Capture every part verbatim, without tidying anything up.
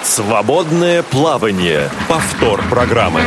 Свободное плавание. Повтор программы.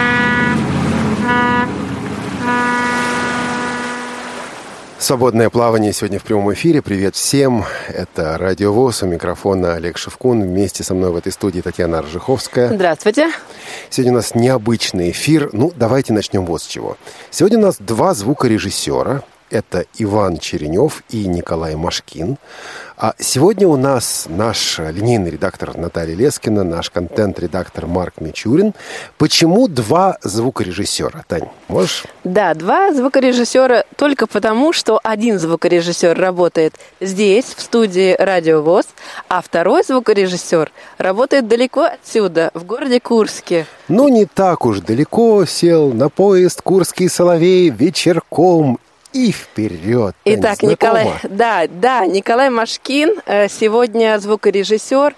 Свободное плавание сегодня в прямом эфире. Привет всем. Это Радио ВОС. У микрофона Олег Шевкун. Вместе со мной в этой студии Татьяна Аржиховская. Здравствуйте. Сегодня у нас необычный эфир. Ну, давайте начнем вот с чего. Сегодня у нас два звукорежиссера. Это Иван Черенев и Николай Машкин. А сегодня у нас наш линейный редактор Наталья Лескина, наш контент-редактор Марк Мичурин. Почему два звукорежиссера? Тань, можешь? Да, два звукорежиссера только потому, что один звукорежиссер работает здесь, в студии Радио ВОС, а второй звукорежиссер работает далеко отсюда, в городе Курске. Ну, не так уж далеко. Сел на поезд «Курский соловей» вечерком. И вперед. Итак, Николай, да, да, Николай Машкин сегодня звукорежиссер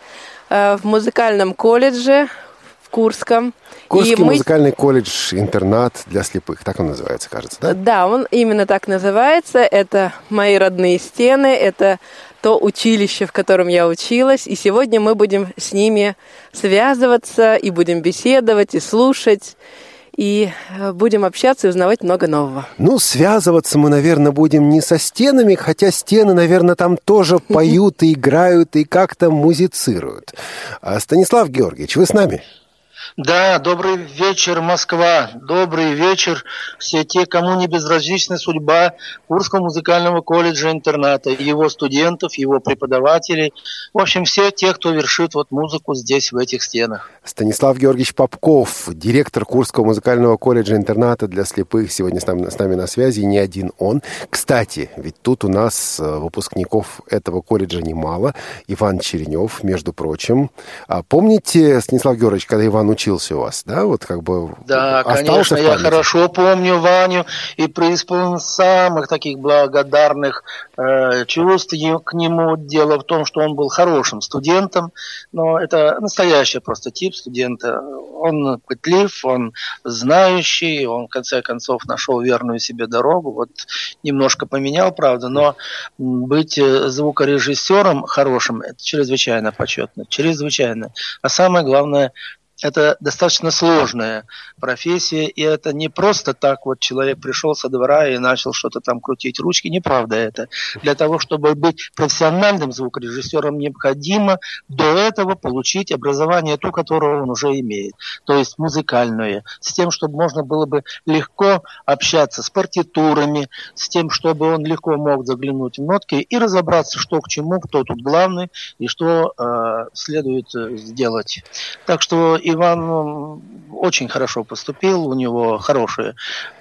в музыкальном колледже в Курском. Курский и мы... музыкальный колледж-интернат для слепых, так он называется, кажется, да? Да, он именно так называется. Это мои родные стены, это то училище, в котором я училась. И сегодня мы будем с ними связываться и будем беседовать и слушать. И будем общаться и узнавать много нового. Ну, связываться мы, наверное, будем не со стенами, хотя стены, наверное, там тоже поют и играют, и как-то музицируют. А Станислав Георгиевич, вы с нами? Да, добрый вечер, Москва. Добрый вечер все те, кому не безразлична судьба Курского музыкального колледжа-интерната, его студентов, его преподавателей. В общем, все те, кто вершит вот музыку здесь, в этих стенах. Станислав Георгиевич Попков, директор Курского музыкального колледжа-интерната для слепых, сегодня с нами, с нами на связи, и не один он. Кстати, ведь тут у нас выпускников этого колледжа немало. Иван Черенев, между прочим. А помните, Станислав Георгиевич, когда Иван учился у вас, да, вот как бы да, конечно, я хорошо помню Ваню и преисполнен самых таких благодарных э, чувств к нему. Дело в том, что он был хорошим студентом, но это настоящий просто тип студента. Он пытлив, он знающий, он в конце концов нашел верную себе дорогу, вот немножко поменял, правда, но быть звукорежиссером хорошим, это чрезвычайно почетно, чрезвычайно. А самое главное, это достаточно сложная профессия, и это не просто так вот человек пришел со двора и начал что-то там крутить ручки, неправда это. Для того, чтобы быть профессиональным звукорежиссером, необходимо до этого получить образование, то, которое он уже имеет, то есть музыкальное, с тем, чтобы можно было бы легко общаться с партитурами, с тем, чтобы он легко мог заглянуть в нотки и разобраться, что к чему, кто тут главный и что э, следует сделать. Так что Иван очень хорошо поступил, у него хорошая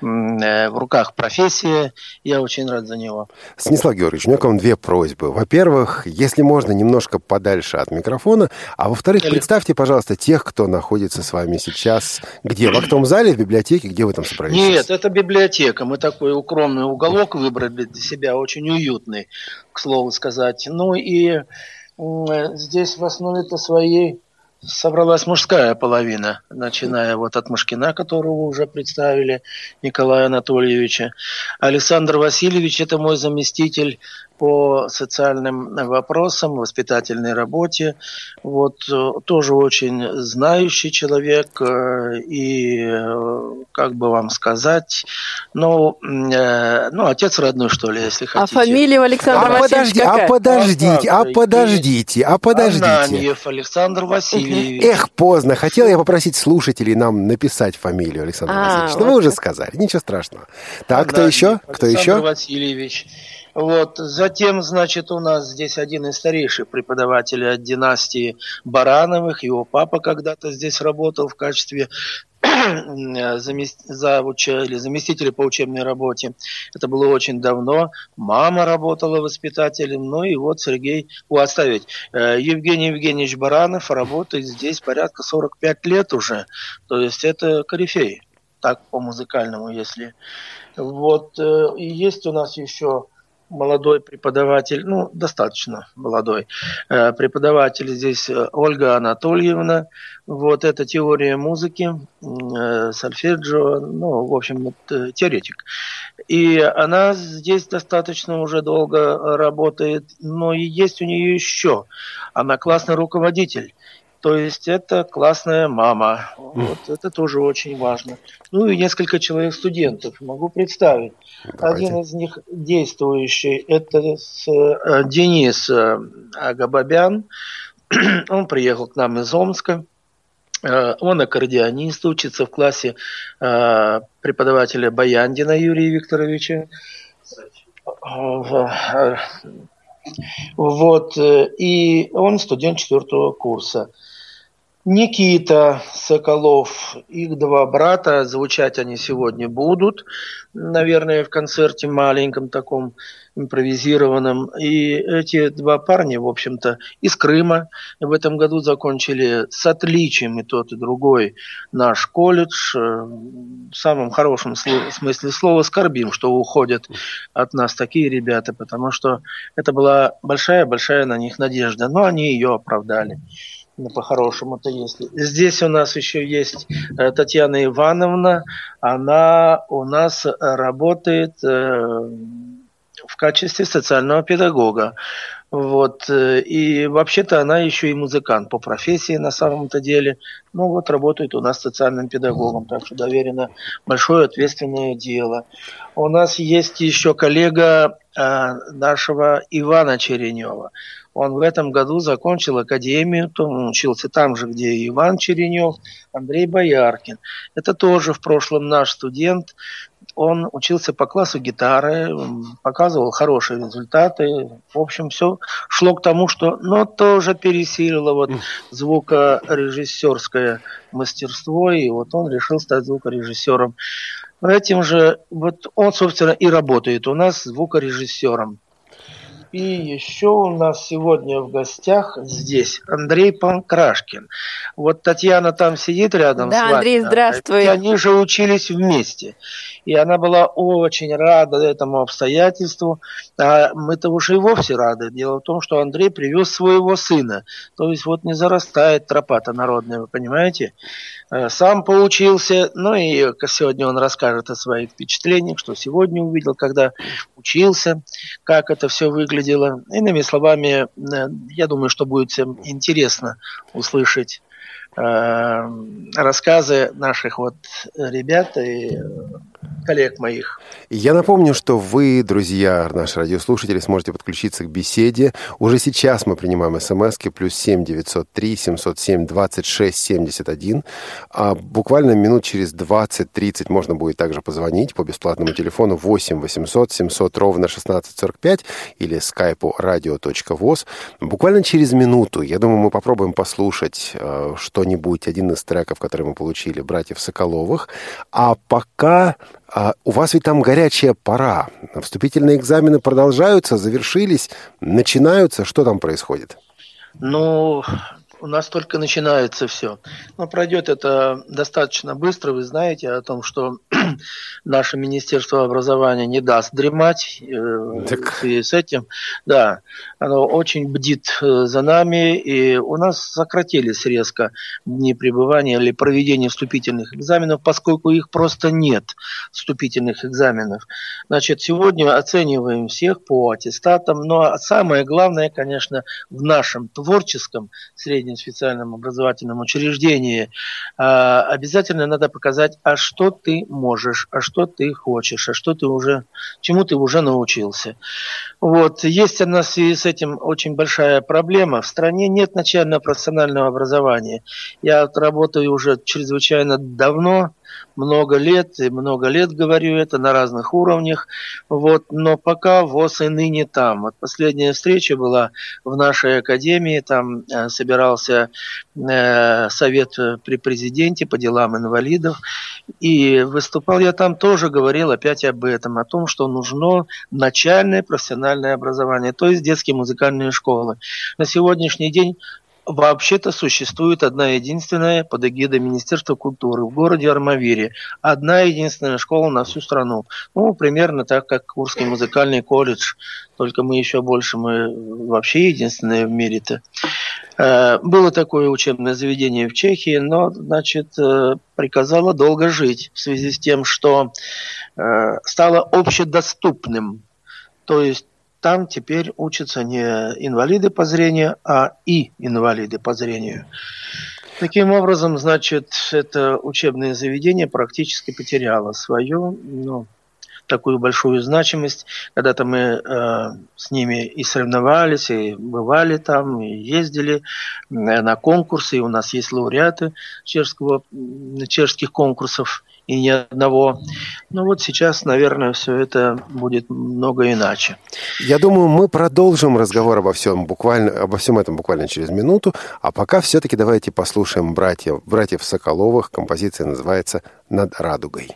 в руках профессия, я очень рад за него. Станислав Георгиевич, у меня к вам две просьбы. Во-первых, если можно, немножко подальше от микрофона, а во-вторых, Или... представьте, пожалуйста, тех, кто находится с вами сейчас. Где? В актовом зале, в библиотеке? Где вы там собрались? Нет, это библиотека. Мы такой укромный уголок выбрали для себя, очень уютный, к слову сказать. Ну и здесь в основе-то своей собралась мужская половина, начиная вот от Машкина, которого уже представили, Николая Анатольевича. Александр Васильевич – это мой заместитель по социальным вопросам, воспитательной работе. Вот тоже очень знающий человек и, как бы вам сказать, ну, э, ну отец родной, что ли, если хотите. А фамилия Александра а Васильевича какая? А подождите, а подождите, а подождите. Ананьев Александр Васильевич. Эх, поздно. Хотел я попросить слушателей нам написать фамилию Александра а, Васильевича. Но вот вы уже сказали, ничего страшного. Так, Ананьев, кто еще? Кто Александр еще? Васильевич. Вот. Затем, значит, у нас здесь один из старейших преподавателей от династии Барановых. Его папа когда-то здесь работал в качестве завуча или заместителя по учебной работе. Это было очень давно. Мама работала воспитателем. Ну и вот Сергей, о, оставить. Евгений Евгеньевич Баранов работает здесь порядка сорок пять лет уже. То есть это корифей. Так по музыкальному, если. Вот. И есть у нас еще молодой преподаватель, ну, достаточно молодой э, преподаватель здесь Ольга Анатольевна. Вот это теория музыки, э, сольфеджио, ну, в общем, это теоретик. И она здесь достаточно уже долго работает, но и есть у нее еще. Она классный руководитель. То есть это классная мама. Вот, это тоже очень важно. Ну и несколько человек студентов. Могу представить. Давайте. Один из них действующий, это Денис Агабабян. Он приехал к нам из Омска. Он аккордеонист, учится в классе преподавателя Баяндина Юрия Викторовича. Вот, и он студент четвертого курса. Никита Соколов, их два брата, звучать они сегодня будут, наверное, в концерте маленьком таком, импровизированном. И эти два парня, в общем-то, из Крыма в этом году закончили с отличием и тот, и другой наш колледж. В самом хорошем смысле слова скорбим, что уходят от нас такие ребята, потому что это была большая-большая на них надежда, но они ее оправдали. Ну, по-хорошему-то если. Здесь у нас еще есть Татьяна Ивановна. Она у нас работает э, в качестве социального педагога. Вот. И вообще-то она еще и музыкант по профессии на самом-то деле. Ну вот работает у нас социальным педагогом. Так что доверено большое ответственное дело. У нас есть еще коллега э, нашего Ивана Черенева. Он в этом году закончил академию, он учился там же, где и Иван Черенев, Андрей Бояркин. Это тоже в прошлом наш студент. Он учился по классу гитары, показывал хорошие результаты. В общем, все шло к тому, что но тоже пересилило вот звукорежиссерское мастерство, и вот он решил стать звукорежиссером. Этим же, вот он, собственно, и работает у нас звукорежиссером. И еще у нас сегодня в гостях здесь Андрей Панкрашкин. Вот Татьяна там сидит рядом да, с вами. Андрей, здравствуй. И они же учились вместе. И она была очень рада этому обстоятельству. А мы-то уже и вовсе рады. Дело в том, что Андрей привез своего сына. То есть вот не зарастает тропа-то народная, вы понимаете? Сам поучился, ну и сегодня он расскажет о своих впечатлениях, что сегодня увидел, когда учился, как это все выглядело. Иными словами, я думаю, что будет всем интересно услышать э, рассказы наших вот ребят и коллег моих. Я напомню, что вы, друзья, наши радиослушатели, сможете подключиться к беседе. Уже сейчас мы принимаем смски плюс семь девятьсот три семьсот семь двадцать шесть семьдесят один. А буквально минут через двадцать-тридцать можно будет также позвонить по бесплатному телефону восемь восемьсот семьсот ровно шестнадцать сорок пять или скайпу радио точка воз. Буквально через минуту, я думаю, мы попробуем послушать э, что-нибудь, один из треков, который мы получили, братьев Соколовых. А пока... А у вас ведь там горячая пора. Вступительные экзамены продолжаются, завершились, начинаются. Что там происходит? Ну, у нас только начинается все. Но пройдет это достаточно быстро. Вы знаете о том, что наше Министерство образования не даст дремать. Так. В связи с этим, да, оно очень бдит за нами. И у нас сократились резко дни пребывания или проведения вступительных экзаменов, поскольку их просто нет, вступительных экзаменов. Значит, сегодня оцениваем всех по аттестатам. Но самое главное, конечно, в нашем творческом среднем специальном образовательном учреждении, обязательно надо показать, а что ты можешь, а что ты хочешь, а что ты уже, чему ты уже научился. Вот. Есть у нас в связи с этим очень большая проблема. В стране нет начального профессионального образования. Я работаю уже чрезвычайно давно, много лет, и много лет говорю это на разных уровнях, вот, но пока ВОС и ныне там. Вот последняя встреча была в нашей академии, там э, собирался э, совет при президенте по делам инвалидов, и выступал я там, тоже говорил опять об этом, о том, что нужно начальное профессиональное образование, то есть детские музыкальные школы. На сегодняшний день вообще-то существует одна единственная под эгидой Министерства культуры в городе Армавире. Одна единственная школа на всю страну. Ну, примерно так, как Курский музыкальный колледж. Только мы еще больше, мы вообще единственные в мире-то. Было такое учебное заведение в Чехии, но, значит, приказало долго жить в связи с тем, что стало общедоступным. То есть там теперь учатся не инвалиды по зрению, а и инвалиды по зрению. Таким образом, значит, это учебное заведение практически потеряло свою, ну, такую большую значимость. Когда-то мы э, с ними и соревновались, и бывали там, и ездили э, на конкурсы, и у нас есть лауреаты чешского, чешских конкурсов, и ни одного. Ну вот сейчас, наверное, все это будет много иначе. Я думаю, мы продолжим разговор обо всем, буквально, обо всем этом буквально через минуту, а пока все-таки давайте послушаем братьев, братьев Соколовых. Композиция называется «Над радугой».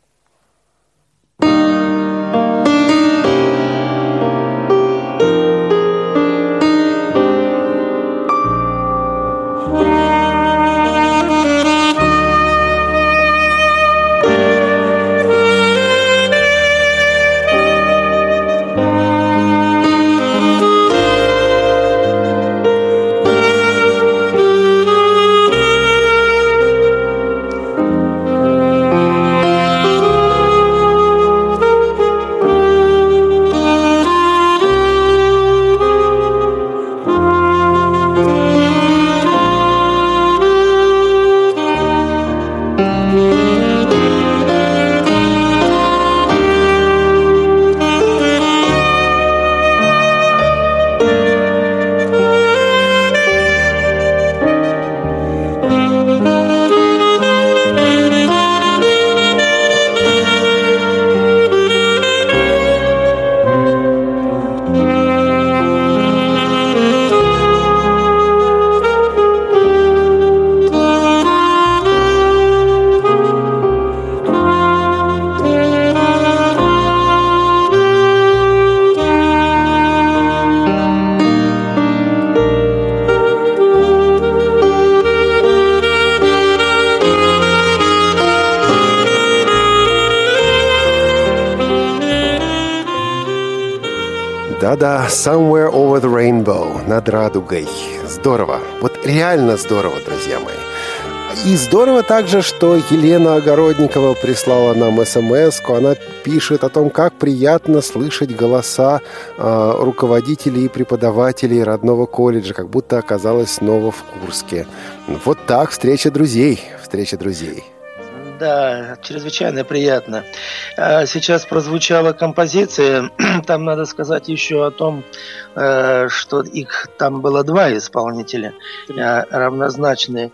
Да-да, «Somewhere over the rainbow», «Над радугой». Здорово. Вот реально здорово, друзья мои. И здорово также, что Елена Огородникова прислала нам смс-ку. Она пишет о том, как приятно слышать голоса э, руководителей и преподавателей родного колледжа, как будто оказалась снова в Курске. Вот так, встреча друзей. Встреча друзей. Да, чрезвычайно приятно. Сейчас прозвучала композиция. Там надо сказать еще о том, что их там было два исполнителя, равнозначные.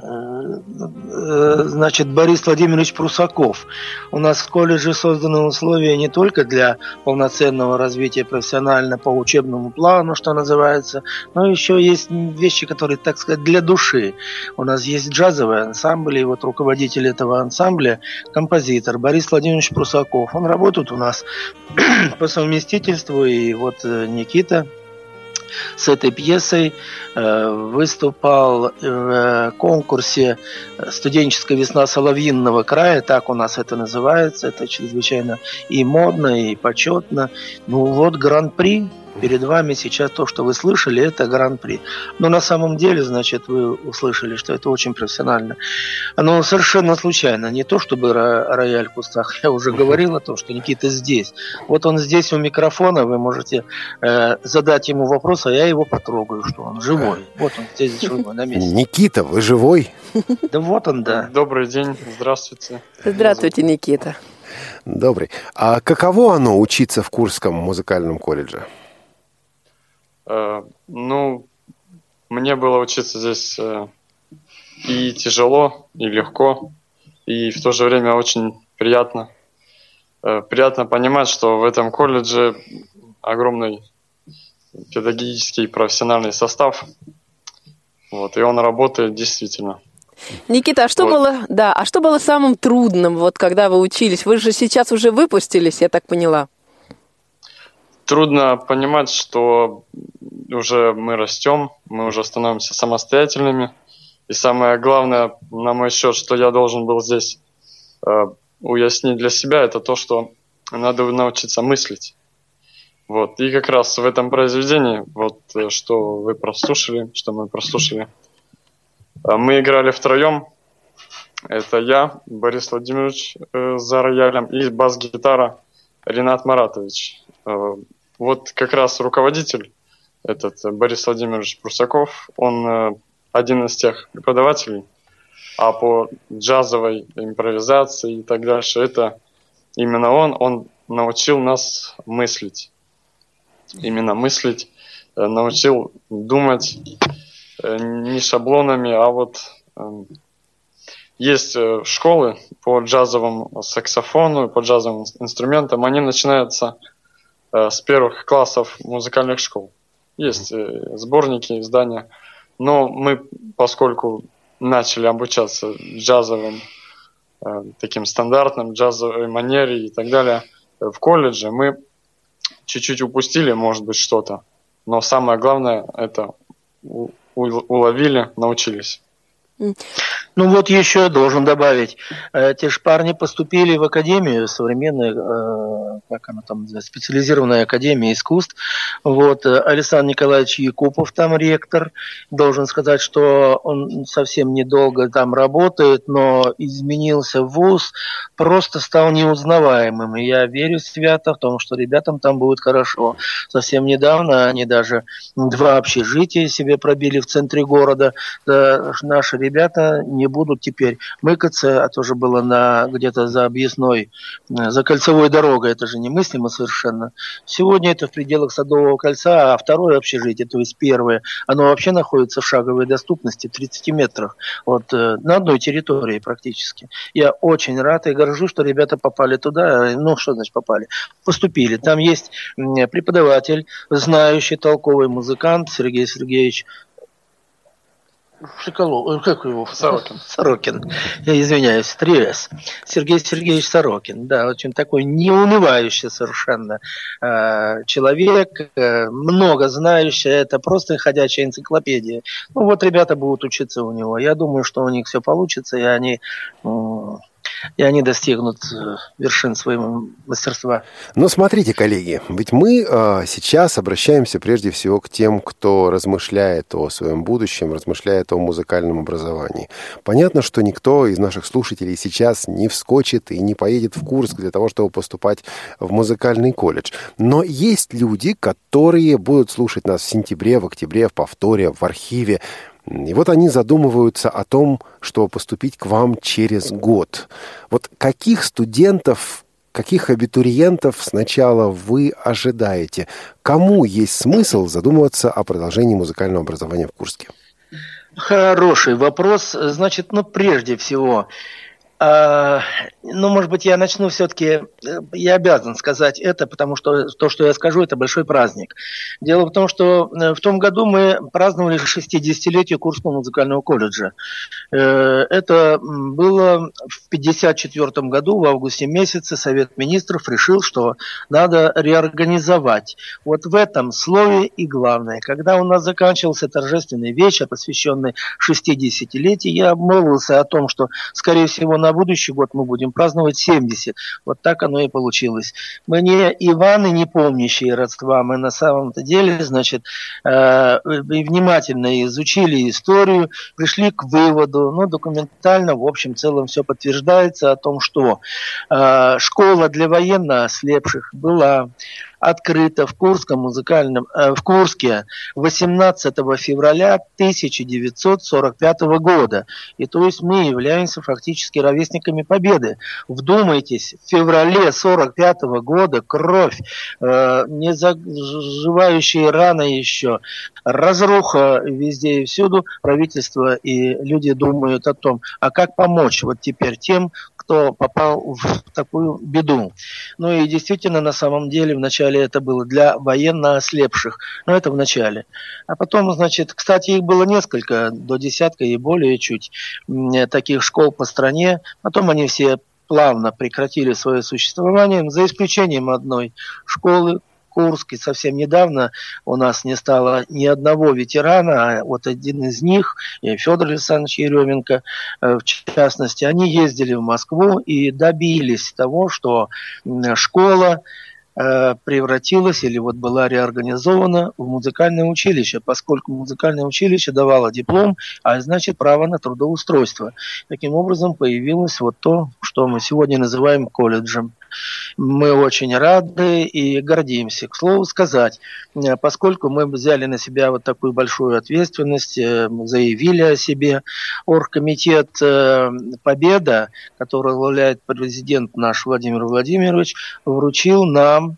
Значит, Борис Владимирович Прусаков. У нас в колледже созданы условия не только для полноценного развития профессионально по учебному плану, что называется, но еще есть вещи, которые, так сказать, для души. У нас есть джазовый ансамбль, и вот руководитель этого ансамбля, композитор Борис Владимирович Прусаков. Он работает у нас по совместительству, и вот Никита с этой пьесой э, выступал в конкурсе «Студенческая весна Соловьиного края», так у нас это называется, это чрезвычайно и модно, и почетно. Ну вот гран-при. Перед вами сейчас то, что вы слышали, это гран-при. Но на самом деле, значит, вы услышали, что это очень профессионально. Оно совершенно случайно. Не то, чтобы рояль в кустах. Я уже говорил о том, что Никита здесь. Вот он здесь у микрофона. Вы можете э, задать ему вопрос, а я его потрогаю, что он живой. Вот он здесь живой, на месте. Никита, вы живой? Да вот он, да. Добрый день, здравствуйте. Здравствуйте, Никита. Добрый. А каково оно учиться в Курском музыкальном колледже? Uh, ну, мне было учиться здесь uh, и тяжело, и легко, и в то же время очень приятно. Uh, приятно понимать, что в этом колледже огромный педагогический профессиональный состав, вот, и он работает действительно. Никита, а что вот. было, да, а что было самым трудным, вот, когда вы учились? Вы же сейчас уже выпустились, я так поняла. Трудно понимать, что уже мы растем, мы уже становимся самостоятельными. И самое главное, на мой счет, что я должен был здесь э, уяснить для себя, это то, что надо научиться мыслить. Вот. И как раз в этом произведении, вот, что вы прослушали, что мы прослушали, э, мы играли втроем. Это я, Борис Владимирович, э, за роялем, и бас-гитара Ринат Маратович. вот как раз руководитель, этот Борис Владимирович Прусаков, он один из тех преподавателей, а по джазовой импровизации и так дальше, это именно он, он научил нас мыслить. Именно мыслить, научил думать не шаблонами, а вот есть школы по джазовому саксофону, по джазовым инструментам, они начинаются с первых классов музыкальных школ. Есть сборники, издания, но мы, поскольку начали обучаться джазовым, таким стандартным, джазовой манере и так далее в колледже, мы чуть-чуть упустили, может быть, что-то, но самое главное, это уловили, научились. Ну вот еще я должен добавить, эти же парни поступили в академию современную, как она там называется, специализированная академия искусств. Вот Александр Николаевич Якупов там ректор. Должен сказать, что он совсем недолго там работает, но изменился в вуз, просто стал неузнаваемым. И я верю свято в том, что ребятам там будет хорошо. Совсем недавно они даже два общежития себе пробили в центре города. Наши ребята не будут теперь мыкаться, а то же было на, где-то за объездной, за кольцевой дорогой, это же немыслимо совершенно. Сегодня это в пределах Садового кольца, а второе общежитие, то есть первое, оно вообще находится в шаговой доступности в тридцати метрах, вот, на одной территории практически. Я очень рад и горжусь, что ребята попали туда, ну что значит попали, поступили. Там есть преподаватель, знающий, толковый музыкант Сергей Сергеевич Шоколов, как его? Сорокин. Сорокин. Я извиняюсь, три эс. Сергей Сергеевич Сорокин. Да, очень такой неунывающий совершенно э, человек, э, много знающий. Это просто ходячая энциклопедия. Ну вот ребята будут учиться у него. Я думаю, что у них все получится, и они... Э, и они достигнут вершин своего мастерства. Но смотрите, коллеги, ведь мы э, сейчас обращаемся прежде всего к тем, кто размышляет о своем будущем, размышляет о музыкальном образовании. Понятно, что никто из наших слушателей сейчас не вскочит и не поедет в Курск для того, чтобы поступать в музыкальный колледж. Но есть люди, которые будут слушать нас в сентябре, в октябре, в повторе, в архиве. И вот они задумываются о том, что поступить к вам через год. Вот каких студентов, каких абитуриентов сначала вы ожидаете? Кому есть смысл задумываться о продолжении музыкального образования в Курске? Хороший вопрос. Значит, ну, прежде всего... А, ну, может быть, я начну все-таки, я обязан сказать это, потому что то, что я скажу, это большой праздник. Дело в том, что в том году мы праздновали шестидесятилетие Курского музыкального колледжа. Это было в пятьдесят четвёртом году, в августе месяце, Совет министров решил, что надо реорганизовать. Вот в этом слове и главное. Когда у нас заканчивался торжественный вечер, посвященный шестидесятилетию, я обмолвился о том, что, скорее всего, на будущий год мы будем праздновать семьдесят. Вот так оно и получилось. Мы не Иваны, не помнящие родства. Мы на самом-то деле, значит, э, внимательно изучили историю, пришли к выводу, ну, документально, в общем, целом все подтверждается о том, что э, школа для военно ослепших была открыта в Курском музыкальном, э, в Курске восемнадцатого февраля тысяча девятьсот сорок пятого года. И то есть мы являемся фактически ровесниками Победы. Вдумайтесь, в феврале сорок пятого года кровь, э, не заживающие раны еще, разруха везде и всюду, правительство и люди думают о том, а как помочь вот теперь тем, кто попал в такую беду. Ну и действительно, на самом деле, вначале это было для военно ослепших. Но это в начале. А потом, значит, кстати, их было несколько, до десятка и более чуть, таких школ по стране. Потом они все плавно прекратили свое существование, за исключением одной школы, Курске. Совсем недавно у нас не стало ни одного ветерана, а вот один из них, Федор Александрович Еременко, в частности, они ездили в Москву и добились того, что школа превратилась или вот была реорганизована в музыкальное училище, поскольку музыкальное училище давало диплом, а значит право на трудоустройство. Таким образом появилось вот то, что мы сегодня называем колледжем. Мы очень рады и гордимся. К слову сказать, поскольку мы взяли на себя вот такую большую ответственность, заявили о себе, оргкомитет «Победа», который возглавляет президент наш Владимир Владимирович, вручил нам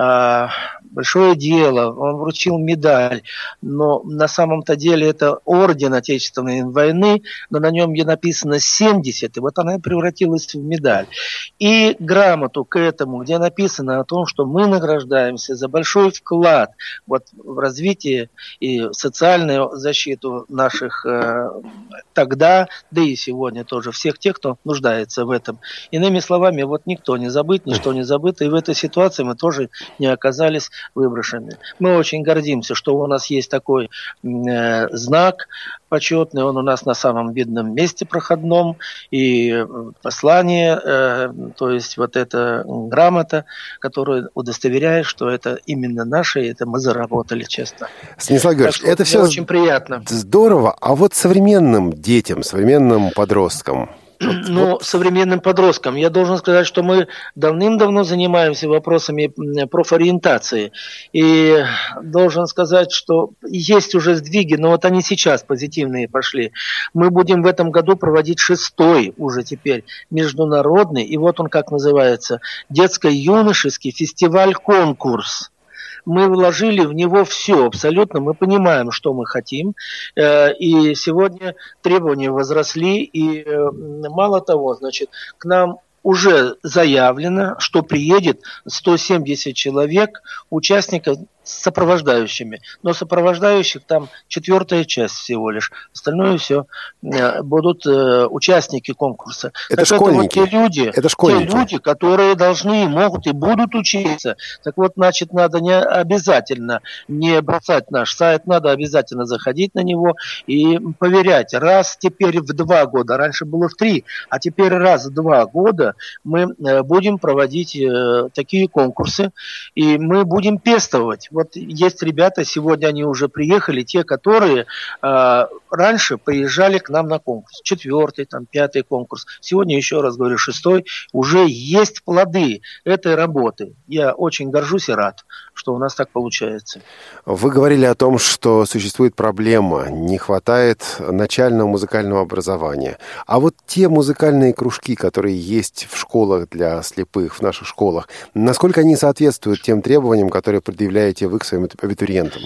большое дело. Он вручил медаль, но на самом-то деле это орден Отечественной войны, но на нем написано семьдесят, и вот она превратилась в медаль. И грамоту к этому, где написано о том, что мы награждаемся за большой вклад вот, в развитие и социальную защиту наших э, тогда, да и сегодня тоже, всех тех, кто нуждается в этом. Иными словами, вот никто не забыт, ничто не забыто, и в этой ситуации мы тоже не оказались выброшены. Мы очень гордимся, что у нас есть такой э, знак почетный, он у нас на самом видном месте проходном, и послание, э, то есть вот эта грамота, которая удостоверяет, что это именно наше, и это мы заработали, честно. Станислав Георгиевич, это все очень приятно. Здорово, а вот современным детям, современным подросткам, Вот, ну, вот. современным подросткам. Я должен сказать, что мы давным-давно занимаемся вопросами профориентации. И должен сказать, что есть уже сдвиги, но вот они сейчас позитивные пошли. Мы будем в этом году проводить шестой уже теперь международный, и вот он как называется, детско-юношеский фестиваль-конкурс. Мы вложили в него все абсолютно, мы понимаем, что мы хотим, и сегодня требования возросли, и мало того, значит, к нам уже заявлено, что приедет сто семьдесят человек, участников с сопровождающими. Но сопровождающих там четвертая часть всего лишь. Остальное все будут э, участники конкурса. Это так школьники. Это вот те люди, это школьники. те люди, которые должны, могут и будут учиться. Так вот, значит, надо не обязательно не бросать наш сайт, надо обязательно заходить на него и поверять. Раз теперь в два года, раньше было в три, а теперь раз в два года мы будем проводить э, такие конкурсы, и мы будем пестовать. Вот есть ребята, сегодня они уже приехали, те, которые э, раньше приезжали к нам на конкурс. Четвертый, там, пятый конкурс. Сегодня, еще раз говорю, шестой. Уже есть плоды этой работы. Я очень горжусь и рад, что у нас так получается. Вы говорили о том, что существует проблема, не хватает начального музыкального образования. А вот те музыкальные кружки, которые есть в школах для слепых, в наших школах, насколько они соответствуют тем требованиям, которые предъявляете вы к своим абитуриентам?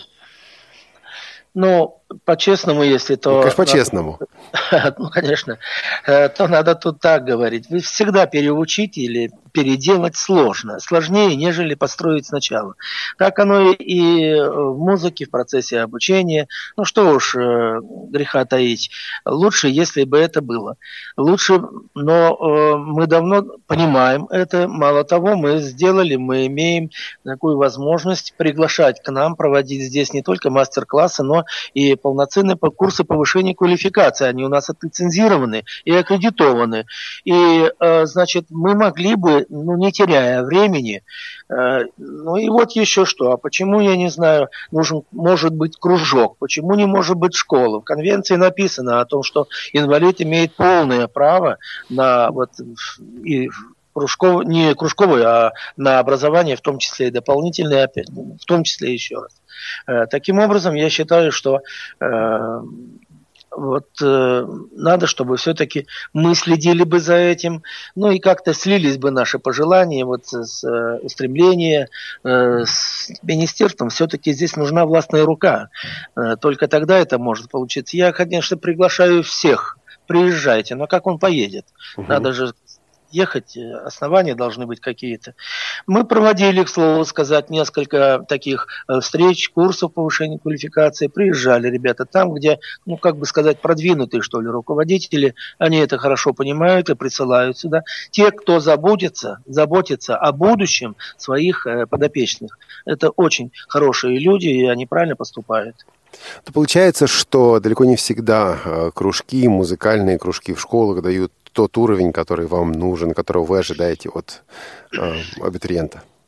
Ну, по-честному, если то... Ну, конечно, по-честному. Ну, конечно. То надо тут так говорить. Вы всегда переучить или переделать сложно. Сложнее, нежели построить сначала. Так оно и в музыке, в процессе обучения. Ну, что уж греха таить. Лучше, если бы это было. Лучше, но мы давно понимаем это. Мало того, мы сделали, мы имеем такую возможность приглашать к нам, проводить здесь не только мастер-классы, но и полноценные курсы повышения квалификации. Они у нас отлицензированы и аккредитованы. И, значит, мы могли бы, ну, не теряя времени, ну и вот еще что. А почему, я не знаю, нужен, может быть кружок? Почему не может быть школа? В конвенции написано о том, что инвалид имеет полное право на вот и кружков, не кружковое, а на образование, в том числе и дополнительное, опять, в том числе еще раз. Таким образом, я считаю, что э, вот э, надо, чтобы все-таки мы следили бы за этим, ну и как-то слились бы наши пожелания, вот с э, устремления э, с министерством. Все-таки здесь нужна властная рука. Э, только тогда это может получиться. Я, конечно, приглашаю всех. Приезжайте, но как он поедет? Угу. Надо же ехать, основания должны быть какие-то. Мы проводили, к слову сказать, несколько таких встреч, курсов повышения квалификации. Приезжали ребята там, где, ну, как бы сказать, продвинутые, что ли, руководители. Они это хорошо понимают и присылают сюда. Те, кто заботится, заботится о будущем своих подопечных. Это очень хорошие люди, и они правильно поступают. То получается, что далеко не всегда кружки, музыкальные кружки в школах дают тот уровень, который вам нужен, которого вы ожидаете от э, абитуриента.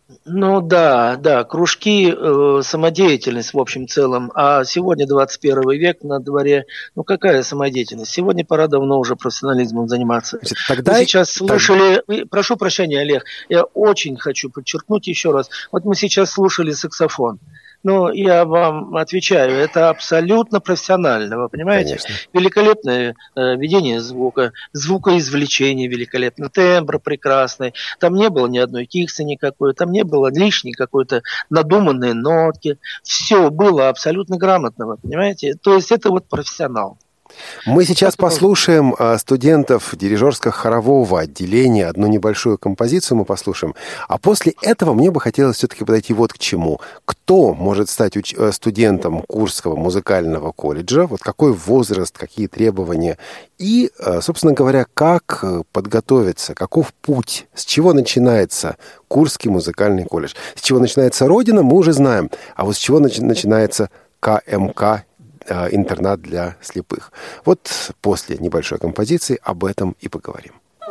Ну да, да, кружки, э, самодеятельность в общем целом. А сегодня двадцать первый век на дворе. Ну какая самодеятельность? Сегодня пора давно уже профессионализмом заниматься. Значит, тогда... Вы сейчас слушали... Так... Прошу прощения, Олег. Я очень хочу подчеркнуть еще раз. Вот мы сейчас слушали саксофон. Ну, я вам отвечаю, это абсолютно профессионально, вы понимаете? Конечно. Великолепное э, ведение звука, звукоизвлечение великолепно, тембр прекрасный. Там не было ни одной киксы никакой, там не было лишней какой-то надуманной нотки. Все было абсолютно грамотно, вы понимаете? То есть это вот профессионал. Мы сейчас послушаем студентов дирижерско-хорового отделения. Одну небольшую композицию мы послушаем. А после этого мне бы хотелось все-таки подойти вот к чему. Кто может стать уч- студентом Курского музыкального колледжа? Вот какой возраст, какие требования? И, собственно говоря, как подготовиться? Каков путь? С чего начинается Курский музыкальный колледж? С чего начинается Родина, мы уже знаем. А вот с чего начи- начинается ка эм ка, интернат для слепых. Вот после небольшой композиции об этом и поговорим.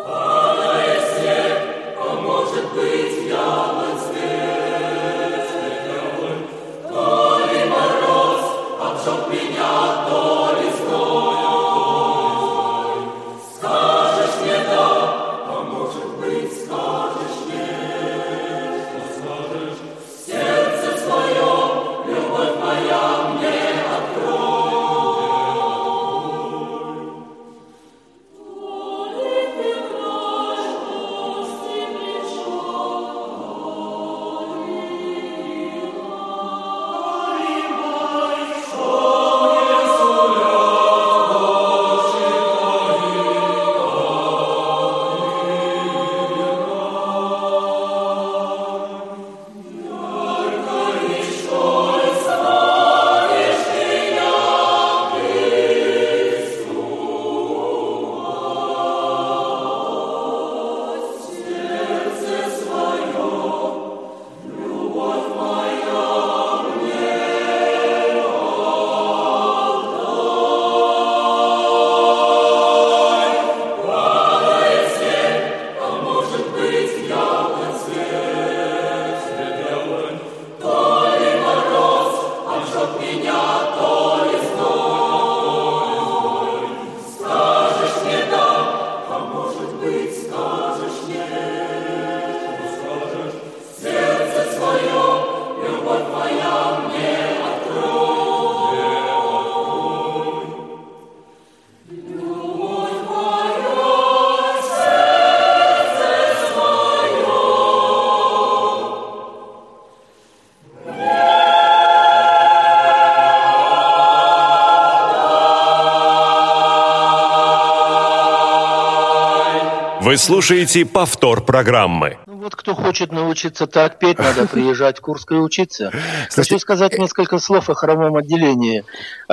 Вы слушаете повтор программы. Ну вот кто хочет научиться так петь, надо приезжать в Курское учиться. Хочу сказать несколько слов о хоровом отделении.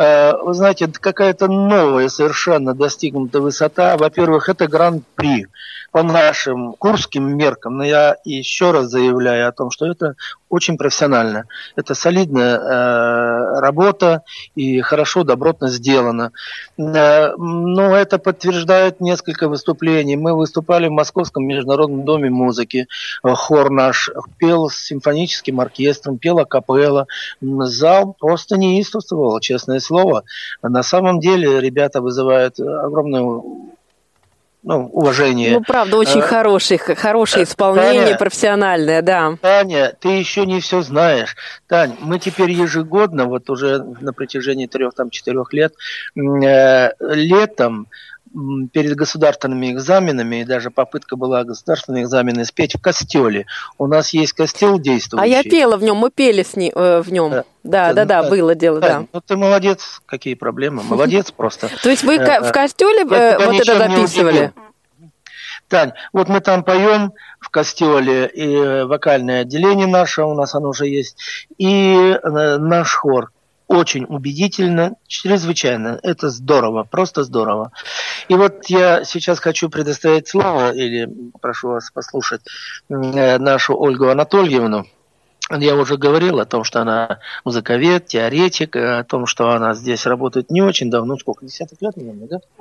Вы знаете, какая-то новая совершенно достигнута высота. Во-первых, это гран-при по нашим курским меркам. Но я еще раз заявляю о том, что это очень профессионально. Это солидная э, работа и хорошо, добротно сделано. Э, но это подтверждает несколько выступлений. Мы выступали в Московском международном доме музыки. Хор наш пел с симфоническим оркестром, пел акапелла. Зал просто неистовствовал, честное слово. На самом деле ребята вызывают огромную... Ну, уважение. Ну, правда, очень а, хорошее, хорошее исполнение, Таня, профессиональное, да. Таня, ты еще не все знаешь. Тань, мы теперь ежегодно, вот уже на протяжении трех-четырех лет, э, летом перед государственными экзаменами, и даже попытка была государственные экзамены спеть в костеле. У нас есть костел действующий. А я пела в нем, мы пели с ним, э, в нем. Да, да, да, да, да, было дело, да. да. Ну ты молодец, какие проблемы, молодец просто. То есть вы в костеле вот это записывали? Тань, вот мы там поем в костеле, и вокальное отделение наше у нас оно уже есть, и наш хор. Очень убедительно, чрезвычайно. Это здорово, просто здорово. И вот я сейчас хочу предоставить слово, или прошу вас послушать, нашу Ольгу Анатольевну. Я уже говорил о том, что она музыковед, теоретик, о том, что она здесь работает не очень давно, сколько, десяток лет, наверное, да?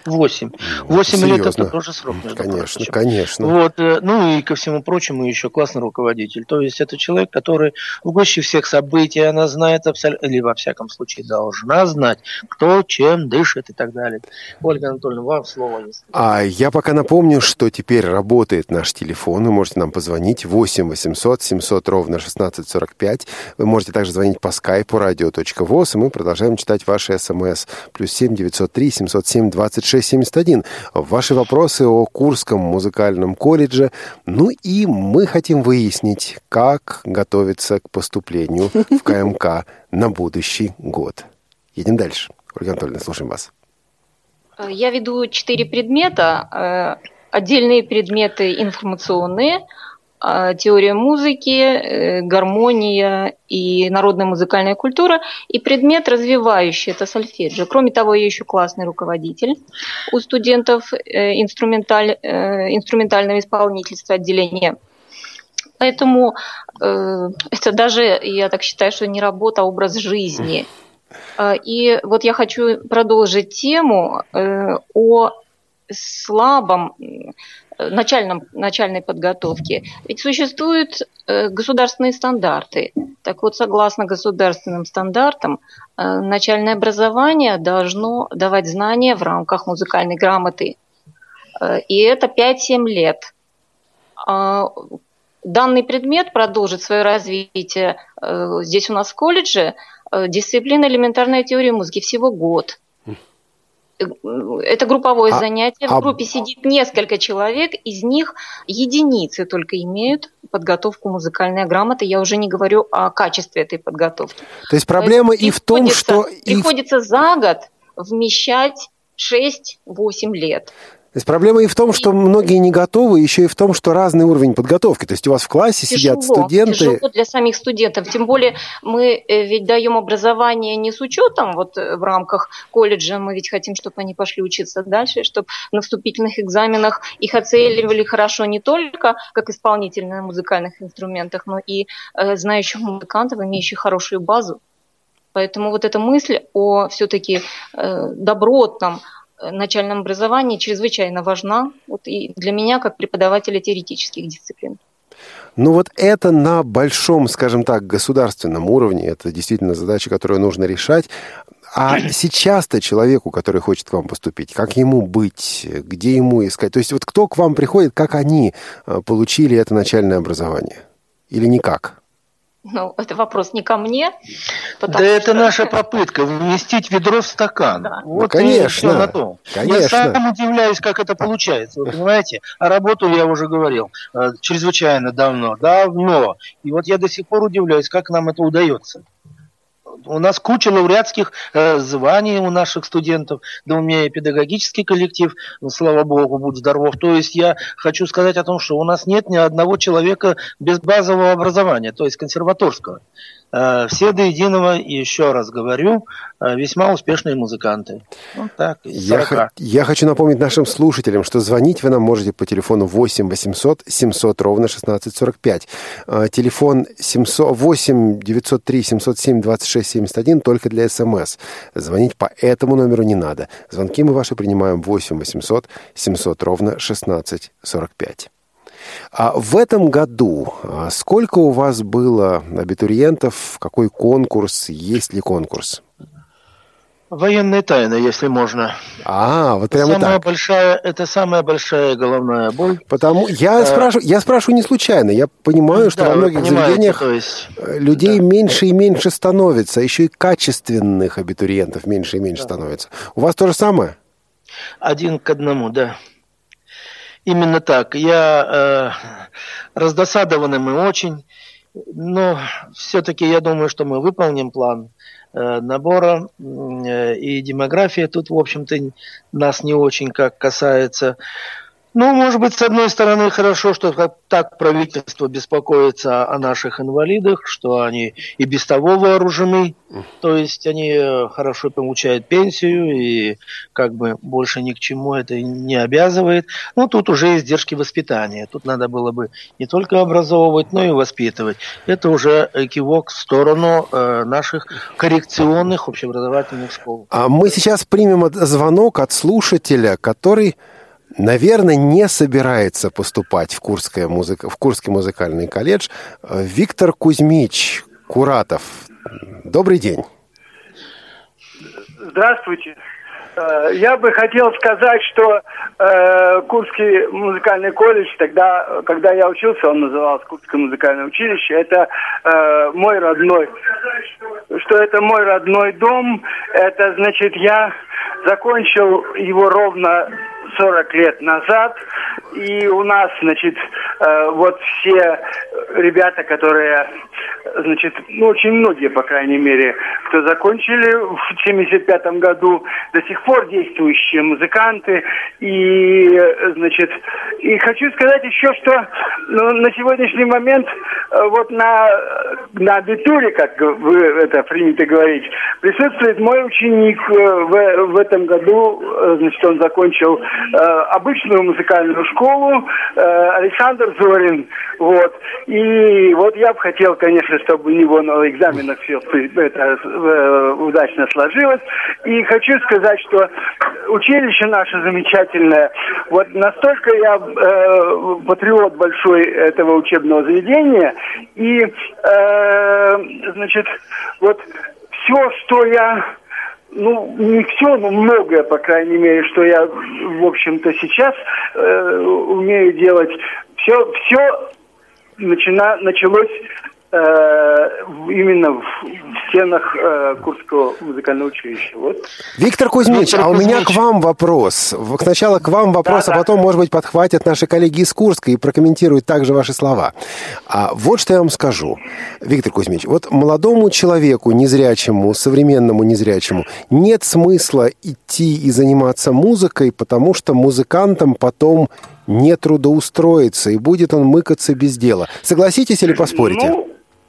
Восемь. Восемь лет – это тоже срок, между Конечно, прочим. конечно. Вот, ну и ко всему прочему еще классный руководитель. То есть это человек, который в гуще всех событий, она знает абсолютно, или во всяком случае должна знать, кто чем дышит и так далее. Ольга Анатольевна, вам слово. Если... А я пока напомню, что теперь работает наш телефон. Вы можете нам позвонить восемь восемьсот семьсот ровно шестнадцать сорок пять. Вы можете также звонить по скайпу радио точка воз, и мы продолжаем читать ваши смс. Плюс семь девятьсот три семьсот семь двадцать шесть семьдесят один. Ваши вопросы о Курском музыкальном колледже. Ну и мы хотим выяснить, как готовиться к поступлению в КМК на будущий год. Едем дальше. Ольга Анатольевна, слушаем вас. Я веду четыре предмета. Отдельные предметы информационные, теория музыки, гармония и народная музыкальная культура, и предмет развивающий, это сольфеджио. Кроме того, я еще классный руководитель у студентов инструменталь, инструментального исполнительства отделения. Поэтому это даже, я так считаю, что не работа, а образ жизни. И вот я хочу продолжить тему о слабом начальном, начальной подготовке. Ведь существуют государственные стандарты. Так вот, согласно государственным стандартам, начальное образование должно давать знания в рамках музыкальной грамоты. И это пять-семь лет. Данный предмет продолжит свое развитие здесь у нас в колледже. Дисциплина элементарная теория музыки всего год. Это групповое а, занятие. В а... группе сидит несколько человек, из них единицы только имеют подготовку музыкальной грамоты. Я уже не говорю о качестве этой подготовки. То есть проблема и в том, что... Приходится за год вмещать шесть-восемь лет. То есть проблема и в том, что многие не готовы, еще и в том, что разный уровень подготовки. То есть у вас в классе тяжело, сидят студенты... Тяжело для самих студентов. Тем более мы ведь даем образование не с учетом, вот в рамках колледжа мы ведь хотим, чтобы они пошли учиться дальше, чтобы на вступительных экзаменах их оценивали хорошо не только как исполнителей на музыкальных инструментах, но и э, знающих музыкантов, имеющих хорошую базу. Поэтому вот эта мысль о все-таки э, добротном начальном образовании чрезвычайно важна, вот и для меня, как преподавателя теоретических дисциплин. Ну вот это на большом, скажем так, государственном уровне, это действительно задача, которую нужно решать. А сейчас-то человеку, который хочет к вам поступить, как ему быть, где ему искать? То есть вот кто к вам приходит, как они получили это начальное образование? Или никак? Ну, это вопрос не ко мне. Да что... это наша попытка вместить ведро в стакан. Да. Вот ну, конечно, на том. конечно. Я сам удивляюсь, как это получается. Вы понимаете? А работу я уже говорил чрезвычайно давно. Давно. И вот я до сих пор удивляюсь, как нам это удается. У нас куча лауреатских э, званий у наших студентов, да у меня и педагогический коллектив, слава богу, будь здоров. То есть я хочу сказать о том, что у нас нет ни одного человека без базового образования, то есть консерваторского. Э, все до единого, еще раз говорю, э, весьма успешные музыканты. Вот так, я, я хочу напомнить нашим слушателям, что звонить вы нам можете по телефону восемь восемьсот семьсот ровно шестнадцать сорок пять. Э, телефон восемь девятьсот три семьсот семь двадцать шесть семьдесят один только для СМС. Звонить по этому номеру не надо. Звонки мы ваши принимаем восемь восемьсот семьсот ровно шестнадцать сорок пять. А в этом году сколько у вас было абитуриентов? Какой конкурс? Есть ли конкурс? Военная тайна, если можно. А, вот прямо самая так. Большая, это самая большая головная боль. Потому я, а, спрашиваю, я спрашиваю не случайно. Я понимаю, что да, во многих заведениях есть, людей да. меньше и меньше становится. Еще и качественных абитуриентов меньше и меньше да. становится. У вас то же самое? Один к одному, да. Именно так. Я э, раздосадованы мы очень. Но все-таки я думаю, что мы выполним план набора, и демография тут, в общем-то, нас не очень как касается. Ну, может быть, с одной стороны, хорошо, что так правительство беспокоится о наших инвалидах, что они и без того вооружены, то есть они хорошо получают пенсию и как бы больше ни к чему это не обязывает. Ну, тут уже издержки воспитания. Тут надо было бы не только образовывать, но и воспитывать. Это уже кивок в сторону э, наших коррекционных общеобразовательных школ. А мы сейчас примем звонок от слушателя, который, наверное, не собирается поступать в, Курское музыка... в Курский музыкальный колледж. Виктор Кузьмич Куратов. Добрый день. Здравствуйте. Я бы хотел сказать, что э, Курский музыкальный колледж, тогда, когда я учился, он назывался Курское музыкальное училище, это э, мой родной, что это мой родной дом. Это значит, я закончил его ровно сорок лет назад, и у нас, значит, э, вот все ребята, которые, значит, ну, очень многие, по крайней мере, кто закончили в семьдесят пятом году, до сих пор действующие музыканты, и, значит, и хочу сказать еще, что ну, на сегодняшний момент э, вот на, на абитуре, как вы это принято говорить, присутствует мой ученик э, в, в этом году, э, значит, он закончил обычную музыкальную школу, Александр Зорин, вот, и вот я бы хотел, конечно, чтобы у него на экзаменах все это удачно сложилось, и хочу сказать, что училище наше замечательное, вот настолько я э, патриот большой этого учебного заведения, и, э, значит, вот все, что я Ну, не все, но многое, по крайней мере, что я, в общем-то, сейчас э, умею делать. Все, все начина, началось э, именно в, в стенах э, Курского музыкального училища. Вот. Виктор Кузьмич, Виктор а у меня Кузьмич. к вам вопрос. Сначала к вам вопрос, да, а потом, да. может быть, подхватят наши коллеги из Курска и прокомментируют также ваши слова. А вот что я вам скажу. Виктор Кузьмич, вот молодому человеку, незрячему, современному незрячему, нет смысла идти и заниматься музыкой, потому что музыкантам потом не трудоустроиться, и будет он мыкаться без дела. Согласитесь или поспорите? Ну,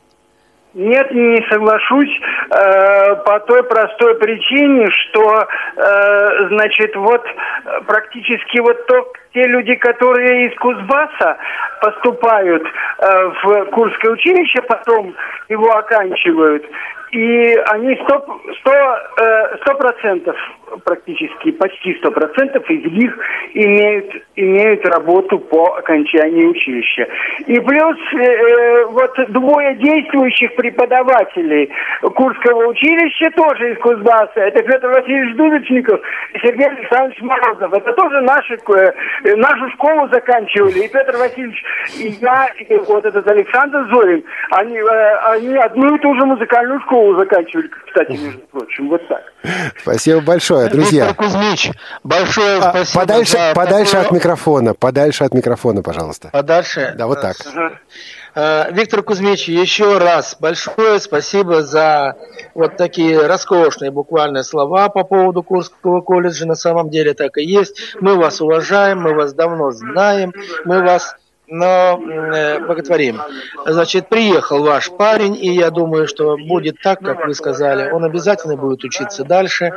нет, не соглашусь э, по той простой причине, что, э, значит, вот практически вот то, те люди, которые из Кузбасса поступают э, в Курское училище, потом его оканчивают, и они сто, сто, э, сто процентов практически, почти сто процентов из них имеют, имеют работу по окончании училища. И плюс э, вот двое действующих преподавателей Курского училища тоже из Кузбасса. Это Петр Васильевич Дудочников и Сергей Александрович Морозов. Это тоже наши, э, нашу школу заканчивали. И Петр Васильевич, и я, и вот этот Александр Зорин, они, э, они одну и ту же музыкальную школу заканчивали, кстати, между прочим. Вот так. Спасибо большое, друзья. Виктор Кузьмич, большое а, спасибо. Подальше, за подальше такое... от микрофона, подальше от микрофона, пожалуйста. Подальше? Да, вот так. Uh-huh. Виктор Кузьмич, еще раз большое спасибо за вот такие роскошные буквально слова по поводу Курского колледжа. На самом деле так и есть. Мы вас уважаем, мы вас давно знаем, мы вас но э, боготворим. Значит, приехал ваш парень, и я думаю, что будет так, как вы сказали. Он обязательно будет учиться дальше.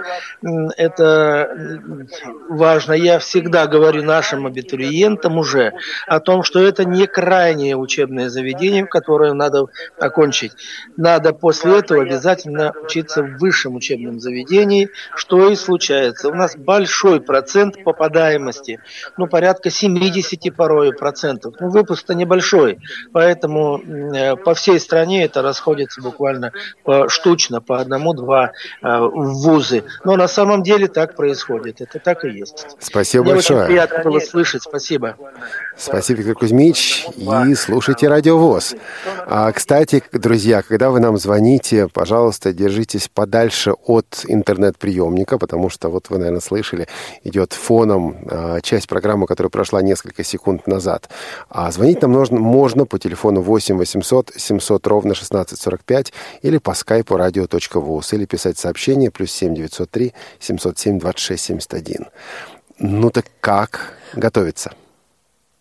Это важно. Я всегда говорю нашим абитуриентам уже о том, что это не крайнее учебное заведение, которое надо окончить. Надо после этого обязательно учиться в высшем учебном заведении, что и случается. У нас большой процент попадаемости, ну, порядка семьдесят порой процентов. Ну, выпуск-то небольшой, поэтому э, по всей стране это расходится буквально по, штучно, по одному-два э, вузы. Но на самом деле так происходит, это так и есть. Спасибо Мне большое. Очень приятно было слышать, спасибо. Спасибо, Виктор Кузьмич, и слушайте Радио ВОС. А, кстати, друзья, когда вы нам звоните, пожалуйста, держитесь подальше от интернет-приемника, потому что, вот вы, наверное, слышали, идет фоном а, часть программы, которая прошла несколько секунд назад. А звонить нам нужно, можно по телефону восемь восемьсот семьсот ровно шестнадцать сорок пять или по скайпу радио точка вос, или писать сообщение плюс семь девятьсот три семьсот семь двадцать шесть семьдесят один. Ну так как готовиться?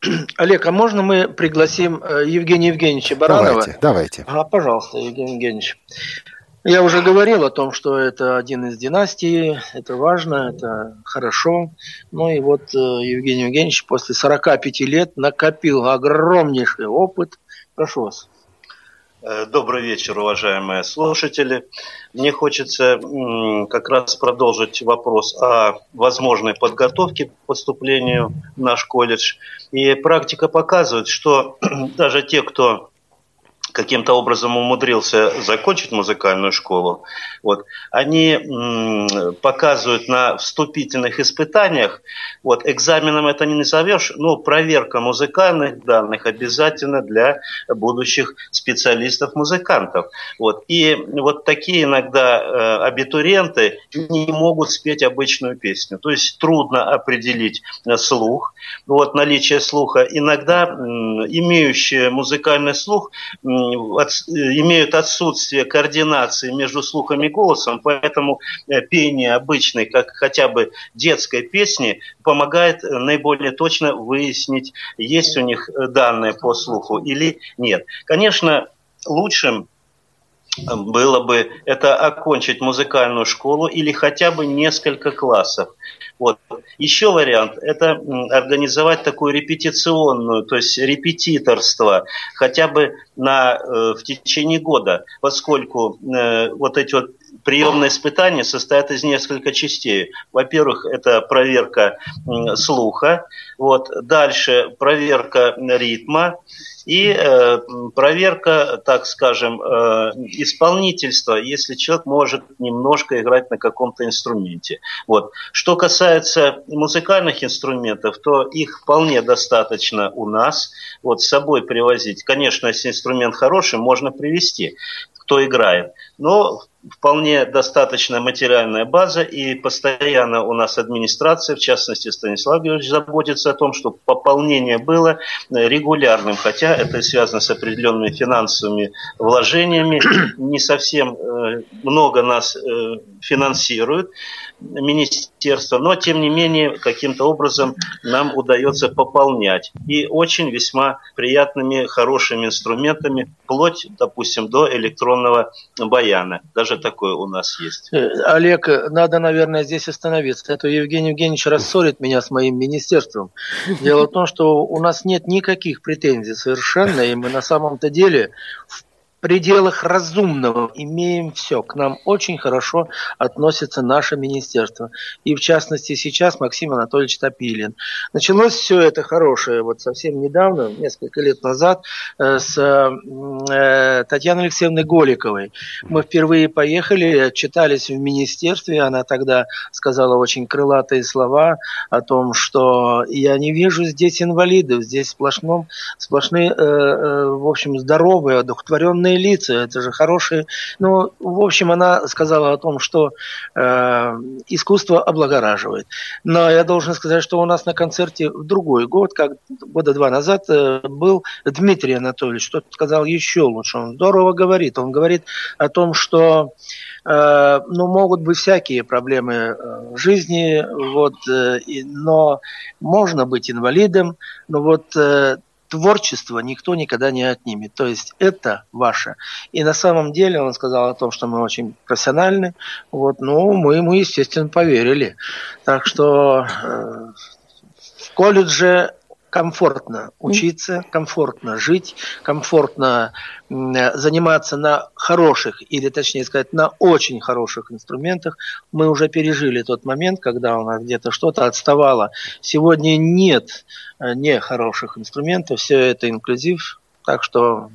Олег, а можно мы пригласим Евгения Евгеньевича Баранова? Давайте, давайте. А, пожалуйста, Евгений Евгеньевич. Я уже говорил о том, что это один из династий, это важно, это хорошо. Ну и вот Евгений Евгеньевич после сорока пяти лет накопил огромнейший опыт. Прошу вас. Добрый вечер, уважаемые слушатели. Мне хочется как раз продолжить вопрос о возможной подготовке к поступлению в наш колледж. И практика показывает, что даже те, кто каким-то образом умудрился закончить музыкальную школу, вот, они м, показывают на вступительных испытаниях, вот, экзаменом это не назовешь, но проверка музыкальных данных обязательно для будущих специалистов-музыкантов. Вот. И вот такие иногда э, абитуриенты не могут спеть обычную песню. То есть трудно определить слух, вот, наличие слуха. Иногда э, имеющие музыкальный слух э, от, имеют отсутствие координации между слухом и голосом, поэтому пение обычной, как хотя бы детской песни, помогает наиболее точно выяснить, есть у них данные по слуху или нет. Конечно, лучшим было бы это окончить музыкальную школу или хотя бы несколько классов. Вот. Еще вариант – это организовать такую репетиционную, то есть репетиторство хотя бы на, э, в течение года, поскольку э, вот эти вот приемные испытания состоят из нескольких частей. Во-первых, это проверка э, слуха, вот. Дальше проверка ритма и э, проверка, так скажем, э, исполнительства, если человек может немножко играть на каком-то инструменте. Вот. Что касается музыкальных инструментов, то их вполне достаточно у нас вот, с собой привозить. Конечно, если инструмент хороший, можно привезти, кто играет. Но вполне достаточная материальная база, и постоянно у нас администрация, в частности Станислав Георгиевич, заботится о том, чтобы пополнение было регулярным, хотя это связано с определенными финансовыми вложениями. Не совсем много нас финансирует министерство, но тем не менее каким-то образом нам удается пополнять. И очень весьма приятными, хорошими инструментами, вплоть, допустим, до электронного баяна. Даже такое у нас есть. Олег, надо, наверное, здесь остановиться. Это Евгений Евгеньевич рассорит меня с моим министерством. Дело в том, что у нас нет никаких претензий совершенно, и мы на самом-то деле в пределах разумного имеем все. К нам очень хорошо относится наше министерство. И в частности сейчас Максим Анатольевич Топилин. Началось все это хорошее вот совсем недавно, несколько лет назад, с Татьяной Алексеевной Голиковой. Мы впервые поехали, отчитались в министерстве. Она тогда сказала очень крылатые слова о том, что я не вижу здесь инвалидов, здесь сплошном, сплошные, в общем, здоровые, одухотворенные лица, это же хорошие. Ну, в общем, она сказала о том, что э, искусство облагораживает. Но я должен сказать, что у нас на концерте в другой год, как года два назад, э, был Дмитрий Анатольевич, тот сказал еще лучше. Он здорово говорит. Он говорит о том, что э, ну, могут быть всякие проблемы в жизни, вот, э, и, но можно быть инвалидом, но вот э, творчество никто никогда не отнимет. То есть это ваше. И на самом деле он сказал о том, что мы очень профессиональны. Вот, ну, мы ему, естественно, поверили. Так что э, в колледже комфортно учиться, комфортно жить, комфортно э, заниматься на хороших, или точнее сказать, на очень хороших инструментах. Мы уже пережили тот момент, когда у нас где-то что-то отставало. Сегодня нет э, не хороших инструментов, все это инклюзив. Так что...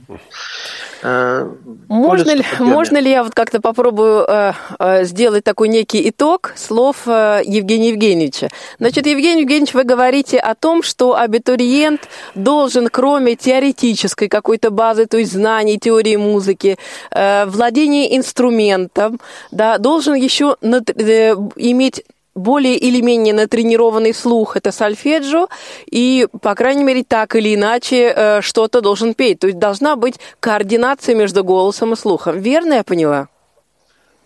Э, можно, ли, можно ли я вот как-то попробую э, э, сделать такой некий итог слов э, Евгения Евгеньевича? Значит, Евгений Евгеньевич, вы говорите о том, что абитуриент должен, кроме теоретической какой-то базы, то есть знаний, теории музыки, э, владения инструментом, да, должен еще над, э, иметь более или менее натренированный слух, это сольфеджио, и, по крайней мере, так или иначе что-то должен петь. То есть должна быть координация между голосом и слухом. Верно я поняла?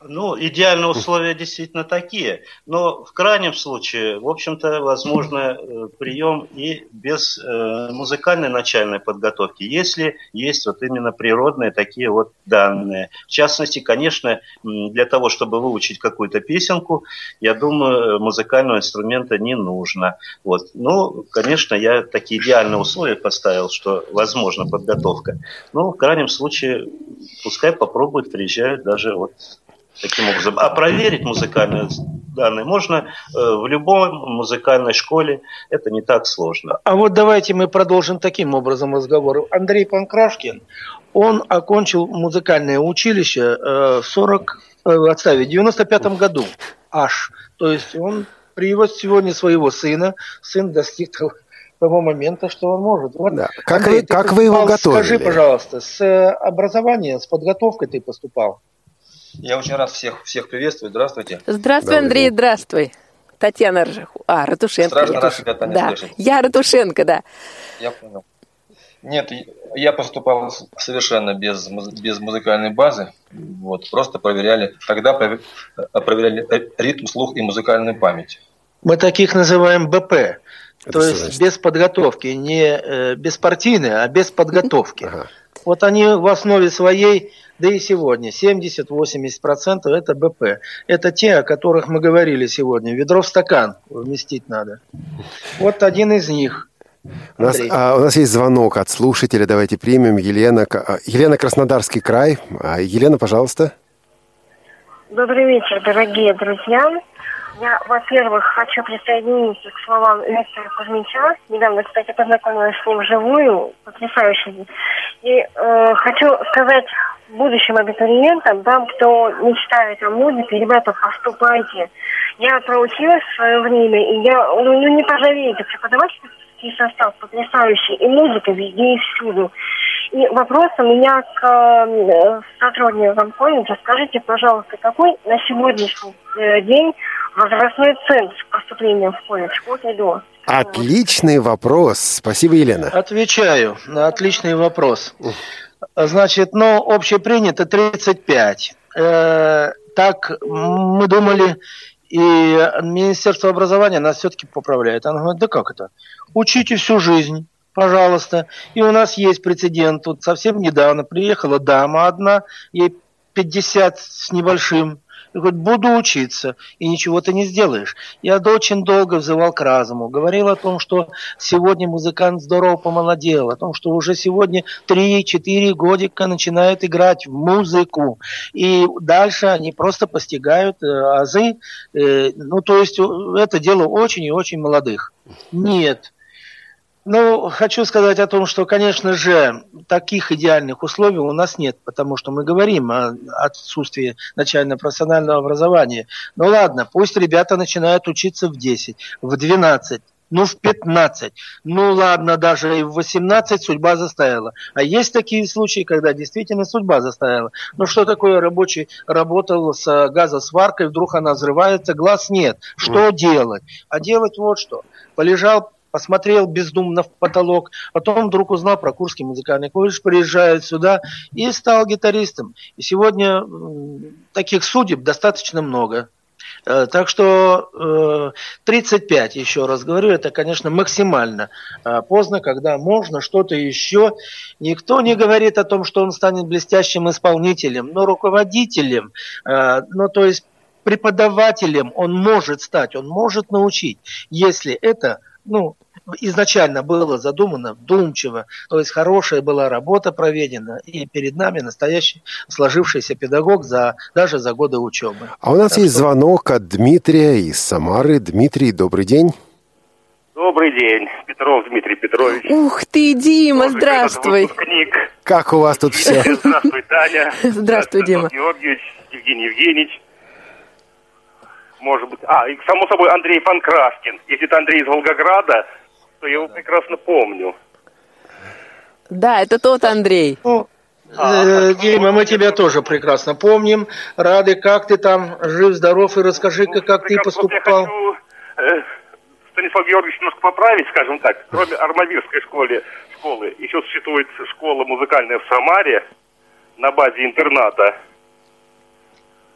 Ну, идеальные условия действительно такие, но в крайнем случае, в общем-то, возможно прием и без э, музыкальной начальной подготовки, если есть вот именно природные такие вот данные. В частности, конечно, для того, чтобы выучить какую-то песенку, я думаю, музыкального инструмента не нужно. Вот. Ну, конечно, я такие идеальные условия поставил, что возможна подготовка. Но в крайнем случае, пускай попробуют, приезжают даже вот таким образом. А проверить музыкальные данные можно э, в любой музыкальной школе. Это не так сложно. А вот давайте мы продолжим таким образом разговор. Андрей Панкрашкин, он окончил музыкальное училище э, в сорок, э, отставить, в девяносто пятом году аж. То есть он привез сегодня своего сына. Сын достиг того, того момента, что он может. Вот, да. Как, Андрей, вы, как вы его готовили? Скажи, пожалуйста, с образованием, с подготовкой ты поступал? Я очень рад всех, всех приветствовать. Здравствуйте. Здравствуй, Андрей, здравствуй. Татьяна Ржиху. А, Ратушенко. Страшно рад тебя, Таня, да. слышать. Я Ратушенко, да. Я понял. Нет, я поступал совершенно без, без музыкальной базы. Вот, просто проверяли, тогда проверяли ритм, слух и музыкальную память. Мы таких называем бэ пэ. Это то есть значит? Без подготовки. Не э, беспартийные, а без подготовки. Ага. Вот они в основе своей, да и сегодня, семьдесят-восемьдесят процентов это бэ пэ. Это те, о которых мы говорили сегодня. Ведро в стакан вместить надо. Вот один из них. У нас, а, у нас есть звонок от слушателя. Давайте примем. Елена, Елена, Краснодарский край. Елена, пожалуйста. Добрый вечер, дорогие друзья. Я, во-первых, хочу присоединиться к словам Виктора Кузьмича. Недавно, кстати, познакомилась с ним вживую, потрясающе. И э, хочу сказать будущим абитуриентам, там, кто мечтает о музыке, ребята, поступайте. Я проучилась в свое время, и я, ну, ну не пожалеете, преподавательский состав потрясающий, и музыка везде и всюду. И вопрос у меня к э, сотрудникам колледжа. Скажите, пожалуйста, какой на сегодняшний э, день возрастной ценз поступления в колледж от и до? Отличный вопрос. Спасибо, Елена. Отвечаю на отличный вопрос. Значит, ну, общепринято тридцать пять. Э, так мы думали, и Министерство образования нас все-таки поправляет. Оно говорит, да как это? Учите всю жизнь. Пожалуйста. И у нас есть прецедент. Тут совсем недавно приехала дама одна, ей пятьдесят с небольшим. И говорит, буду учиться. И ничего ты не сделаешь. Я очень долго взывал к разуму. Говорил о том, что сегодня музыкант здорово помолодел. О том, что уже сегодня три-четыре годика начинают играть в музыку. И дальше они просто постигают э, азы. Э, ну, то есть это дело очень и очень молодых. Нет. Ну, хочу сказать о том, что, конечно же, таких идеальных условий у нас нет, потому что мы говорим о отсутствии начально-профессионального образования. Ну ладно, пусть ребята начинают учиться в десять, в двенадцать, ну в пятнадцать, ну ладно, даже и в восемнадцать судьба заставила. А есть такие случаи, когда действительно судьба заставила. Ну что такое рабочий работал с газосваркой, вдруг она взрывается, глаз нет. Что делать? А делать вот что. Полежал, посмотрел бездумно в потолок, потом вдруг узнал про Курский музыкальный колледж, приезжает сюда и стал гитаристом. И сегодня таких судеб достаточно много. Так что тридцать пять, еще раз говорю, это, конечно, максимально поздно, когда можно что-то еще. Никто не говорит о том, что он станет блестящим исполнителем, но руководителем, ну то есть преподавателем он может стать, он может научить, если это, ну, изначально было задумано вдумчиво, то есть хорошая была работа проведена, и перед нами настоящий сложившийся педагог за, даже за годы учебы. А у нас так есть что... звонок от Дмитрия из Самары. Дмитрий, добрый день. Добрый день, Петров Дмитрий Петрович. Ух ты, Дима, Может, здравствуй. Как у вас тут все? Здравствуй, Таня. Здравствуй, Дима. Георгиевич, Евгений Евгеньевич. Может быть, а, и само собой Андрей Панкрашкин. Если это Андрей из Волгограда, то я его прекрасно помню. Да, это тот Андрей. Ну, э, Дима, мы тебя тоже прекрасно помним. Рады, как ты там, жив-здоров, и расскажи-ка, ну, как ты поступал. Я хочу э, Станислав Георгиевич немножко поправить, скажем так. Кроме Армавирской школы, школы, еще существует школа музыкальная в Самаре на базе интерната.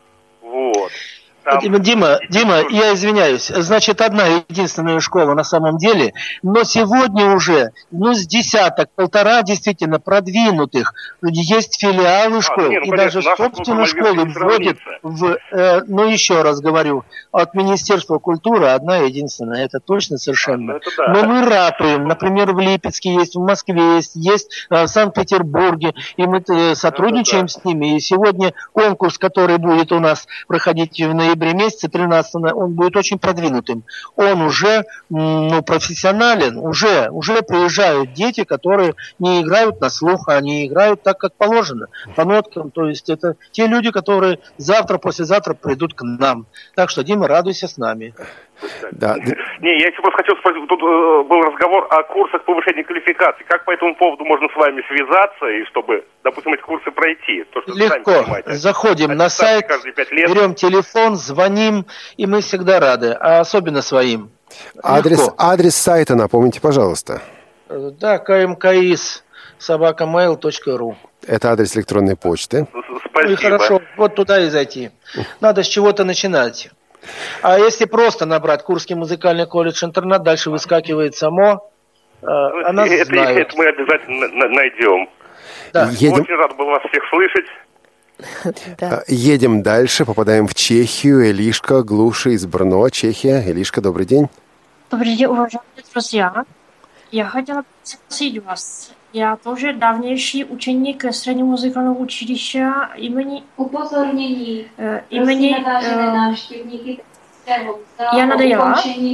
Вот. Там... Дима, Дима, я извиняюсь. Значит, одна единственная школа на самом деле, но сегодня уже, ну, с десяток, полтора действительно продвинутых. Есть филиалы школ, а, не, ну, и конечно, даже собственно школы вводят в, э, ну, еще раз говорю, от Министерства культуры одна единственная, это точно совершенно. А, ну, да. Но мы ратуем, например, в Липецке есть, в Москве есть, есть в Санкт-Петербурге, и мы сотрудничаем это, да. с ними. И сегодня конкурс, который будет у нас проходить в ноябре, ноябре месяце, тринадцатого, он будет очень продвинутым. Он уже ну, профессионален, уже, уже приезжают дети, которые не играют на слух, а они играют так, как положено, по ноткам. То есть это те люди, которые завтра, послезавтра придут к нам. Так что, Дима, радуйся с нами. Да. Не, я еще просто хотел спросить, тут э, был разговор о курсах повышения квалификации. Как по этому поводу можно с вами связаться, и чтобы, допустим, эти курсы пройти? То, что легко. Заходим на сайт, берем телефон, звоним, и мы всегда рады, а особенно своим. Адрес, адрес сайта напомните, пожалуйста. Да, кмкис собака мейл точка ру. Это адрес электронной почты. Спасибо. И хорошо, вот туда и зайти. Надо с чего-то начинать. А если просто набрать Курский музыкальный колледж-интернат, дальше выскакивает само, э, о нас это, знают. Это мы обязательно найдем. Да. Едем... Очень рад был вас всех слышать. Да. Едем дальше, попадаем в Чехию. Элишка Глуши из Брно, Чехия. Элишка, добрый день. Добрый день, уважаемые друзья. Я хотела спросить вас. Я тоже давнейший ученик среднего музыкального училища имени... Upozornění. Э, имени... Návštěvníky Я надоела.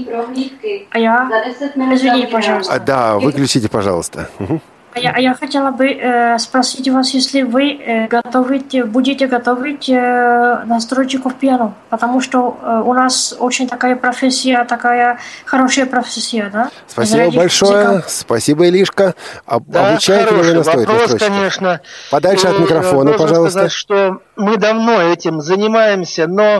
А я... Извини, пожалуйста. А, да, выключите, пожалуйста. Угу. А я, а я хотела бы э, спросить вас, если вы э, готовите, будете готовить э, настройщиков пиано, потому что э, у нас очень такая профессия, такая хорошая профессия, да? Спасибо большое, музыка. Спасибо, Илишка. А, да, обучаете ли вы настроить вопрос, настройщиков? Конечно. Подальше и, от микрофона, пожалуйста. Сказать, что мы давно этим занимаемся, но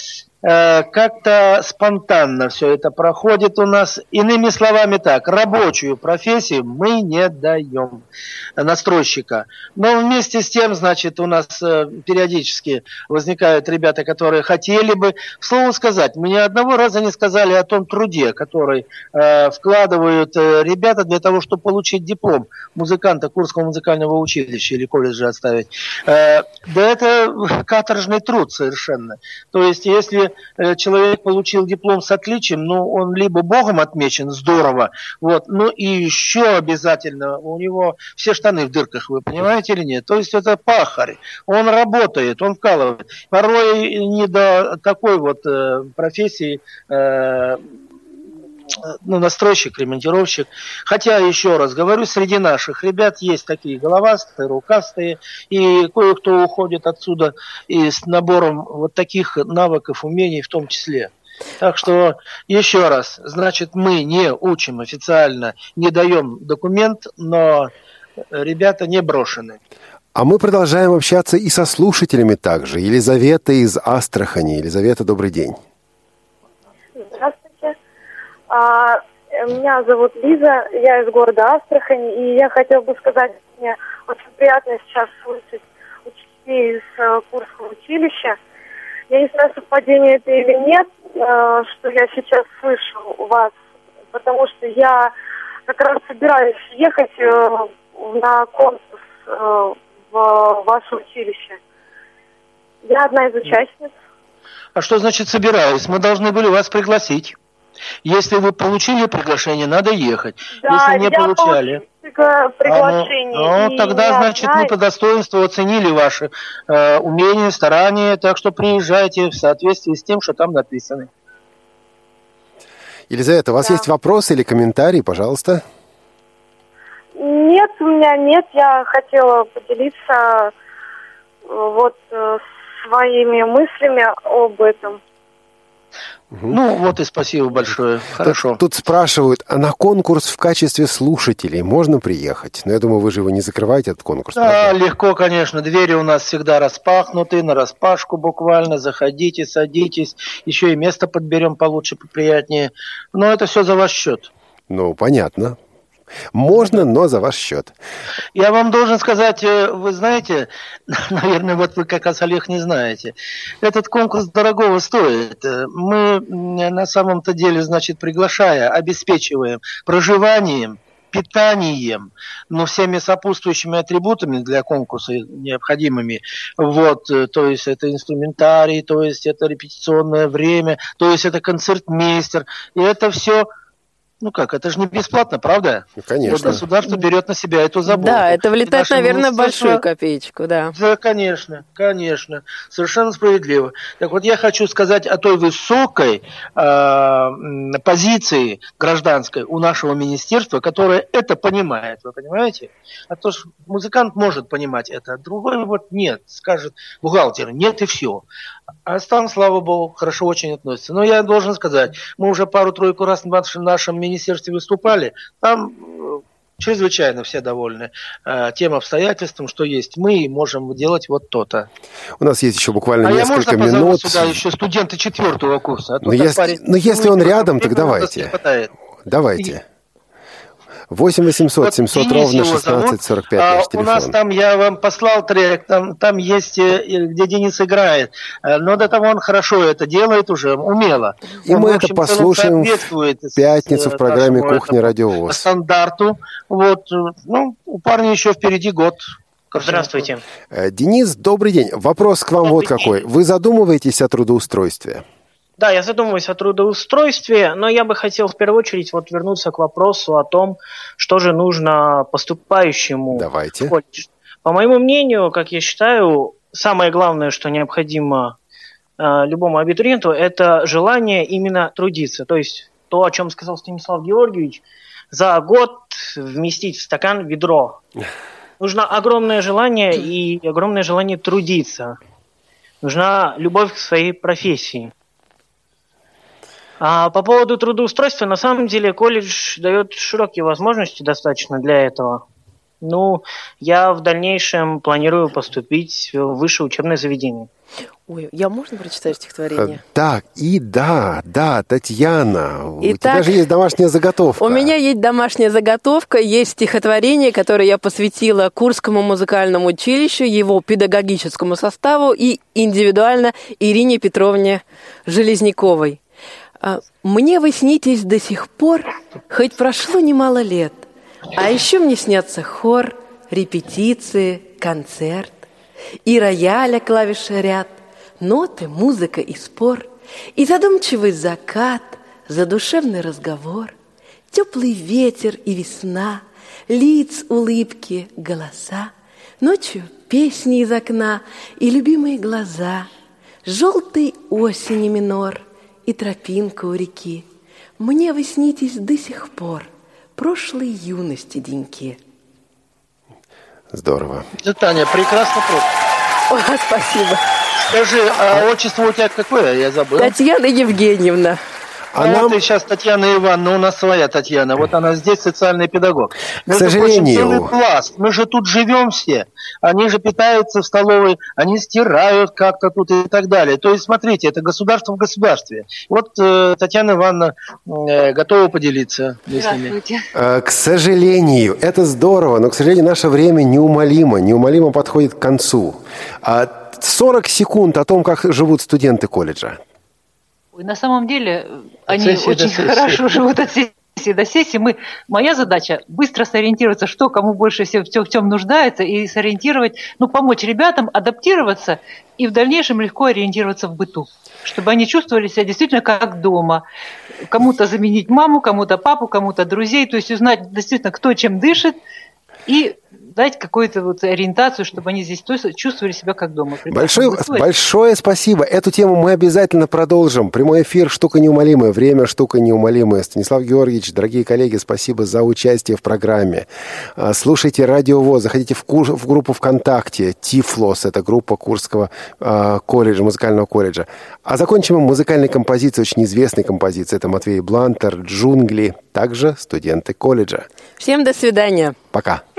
как-то спонтанно все это проходит у нас. Иными словами так, рабочую профессию мы не даем настройщика. Но вместе с тем, значит, у нас периодически возникают ребята, которые хотели бы. К слову сказать, мы ни одного раза не сказали о том труде, который э, вкладывают э, ребята для того, чтобы получить диплом музыканта Курского музыкального училища или колледжа отставить. Э, да это каторжный труд совершенно. То есть, если человек получил диплом с отличием, ну, он либо Богом отмечен, здорово, вот, ну, и еще обязательно у него все штаны в дырках, вы понимаете или нет? То есть, это пахарь, он работает, он вкалывает. Порой не до такой вот э, профессии э, ну, настройщик, ремонтировщик. Хотя, еще раз говорю, среди наших ребят есть такие головастые, рукастые, и кое-кто уходит отсюда и с набором вот таких навыков, умений в том числе. Так что, еще раз, значит, мы не учим официально, не даем документ, но ребята не брошены. А мы продолжаем общаться и со слушателями также. Елизавета из Астрахани. Елизавета, добрый день. Здравствуйте. А, меня зовут Лиза, я из города Астрахань, и я хотела бы сказать, мне очень приятно сейчас слышать учителей из uh, Курского училища. Я не знаю, совпадение это или нет, uh, что я сейчас слышу у вас, потому что я как раз собираюсь ехать uh, на конкурс uh, в ваше училище. Я одна из участниц. А что значит собираюсь? Мы должны были вас пригласить. Если вы получили приглашение, надо ехать. Да, если не получали, приглашение. А, ну, тогда, значит, одна... мы по достоинству оценили ваши э, умения, старания, так что приезжайте в соответствии с тем, что там написано. Елизавета, у вас да. есть вопросы или комментарии, пожалуйста? Нет, у меня нет. Я хотела поделиться вот своими мыслями об этом. Угу. Ну, вот и спасибо большое. Хорошо. Тут, тут спрашивают, а на конкурс в качестве слушателей можно приехать? Но я думаю, вы же его не закрываете, этот конкурс. Да, правда? легко, конечно. Двери у нас всегда распахнуты, нараспашку буквально. Заходите, садитесь. Еще и место подберем получше, поприятнее. Но это все за ваш счет. Ну, понятно. Можно, но за ваш счет. Я вам должен сказать, вы знаете, наверное, вот вы как раз, Олег, не знаете, этот конкурс дорогого стоит. Мы на самом-то деле, значит, приглашая, обеспечиваем проживанием, питанием, но всеми сопутствующими атрибутами для конкурса необходимыми. Вот, то есть это инструментарий, то есть это репетиционное время, то есть это концертмейстер. И это все, ну как, это же не бесплатно, правда? Ну, конечно. Вот государство берет на себя эту заботу. Да, это влетает, наверное, министерство... большую копеечку, да. Да, конечно, конечно. Совершенно справедливо. Так вот, я хочу сказать о той высокой э, позиции гражданской у нашего министерства, которое это понимает, вы понимаете? А то, что музыкант может понимать это, а другой вот нет, скажет бухгалтер, нет и все. А там, слава богу, хорошо очень относится. Но я должен сказать, мы уже пару-тройку раз в нашем министерстве выступали, там чрезвычайно все довольны э, тем обстоятельством, что есть мы и можем делать вот то-то. У нас есть еще буквально а несколько я можно минут. Сюда еще студенты четвертого курса? А но если, парень, но если он рядом, так давайте. Давайте. восемь восемьсот семьсот вот ровно шестнадцать сорок пять наш телефон. У нас там, я вам послал трек, там, там есть, где Денис играет, но до того он хорошо это делает уже, умело. И он, мы в общем, это послушаем в пятницу в программе «Кухня Радио ВОС». По стандарту. Вот, ну, у парня еще впереди год. Здравствуйте. Денис, добрый день. Вопрос к вам добрый вот день. Какой. Вы задумываетесь о трудоустройстве? Да, я задумываюсь о трудоустройстве, но я бы хотел в первую очередь вот вернуться к вопросу о том, что же нужно поступающему Давайте. в колледж. По моему мнению, как я считаю, самое главное, что необходимо э, любому абитуриенту, это желание именно трудиться. То есть то, о чем сказал Станислав Георгиевич, за год вместить в стакан ведро. Нужно огромное желание и огромное желание трудиться. Нужна любовь к своей профессии. А по поводу трудоустройства, на самом деле колледж дает широкие возможности достаточно для этого. Ну, я в дальнейшем планирую поступить в высшее учебное заведение. Ой, я можно прочитать стихотворение? Так, и да, да, Татьяна, Итак, у тебя же есть домашняя заготовка. У меня есть домашняя заготовка, есть стихотворение, которое я посвятила Курскому музыкальному училищу, его педагогическому составу и индивидуально Ирине Петровне Железняковой. «Мне вы снитесь до сих пор, хоть прошло немало лет, а еще мне снятся хор, репетиции, концерт, и рояля клавиши ряд, ноты, музыка и спор, и задумчивый закат, задушевный разговор, теплый ветер и весна, лиц, улыбки, голоса, ночью песни из окна и любимые глаза, желтый осени минор и тропинка у реки. Мне вы снитесь до сих пор, прошлой юности деньки». Здорово. Да, Таня, прекрасно просто. О, спасибо. Скажи, а отчество у тебя какое? Я забыл. Татьяна Евгеньевна. А нам... Это сейчас Татьяна Ивановна, у нас своя Татьяна. Вот она здесь социальный педагог. К сожалению. Целый пласт. Мы же тут живем все. Они же питаются в столовой, они стирают как-то тут и так далее. То есть, смотрите, это государство в государстве. Вот э, Татьяна Ивановна э, готова поделиться с ними. Э, к сожалению, это здорово, но, к сожалению, наше время неумолимо, неумолимо подходит к концу. А сорок секунд о том, как живут студенты колледжа. На самом деле они сессии очень хорошо живут от сессии до сессии. Мы, моя задача быстро сориентироваться, что кому больше всего в чем нуждается, и сориентировать, ну, помочь ребятам адаптироваться и в дальнейшем легко ориентироваться в быту, чтобы они чувствовали себя действительно как дома. Кому-то заменить маму, кому-то папу, кому-то друзей, то есть узнать действительно, кто чем дышит, и дать какую-то вот ориентацию, чтобы они здесь чувствовали себя как дома. Большое, большое спасибо. Эту тему мы обязательно продолжим. Прямой эфир – штука неумолимая. Время – штука неумолимая. Станислав Георгиевич, дорогие коллеги, спасибо за участие в программе. Слушайте Радио ВОС, заходите в, кур, в группу ВКонтакте «Тифлос». Это группа Курского э, колледжа, музыкального колледжа. А закончим мы музыкальной композицией, очень известной композицией. Это Матвей Блантер, «Джунгли». Также студенты колледжа. Всем до свидания. Пока.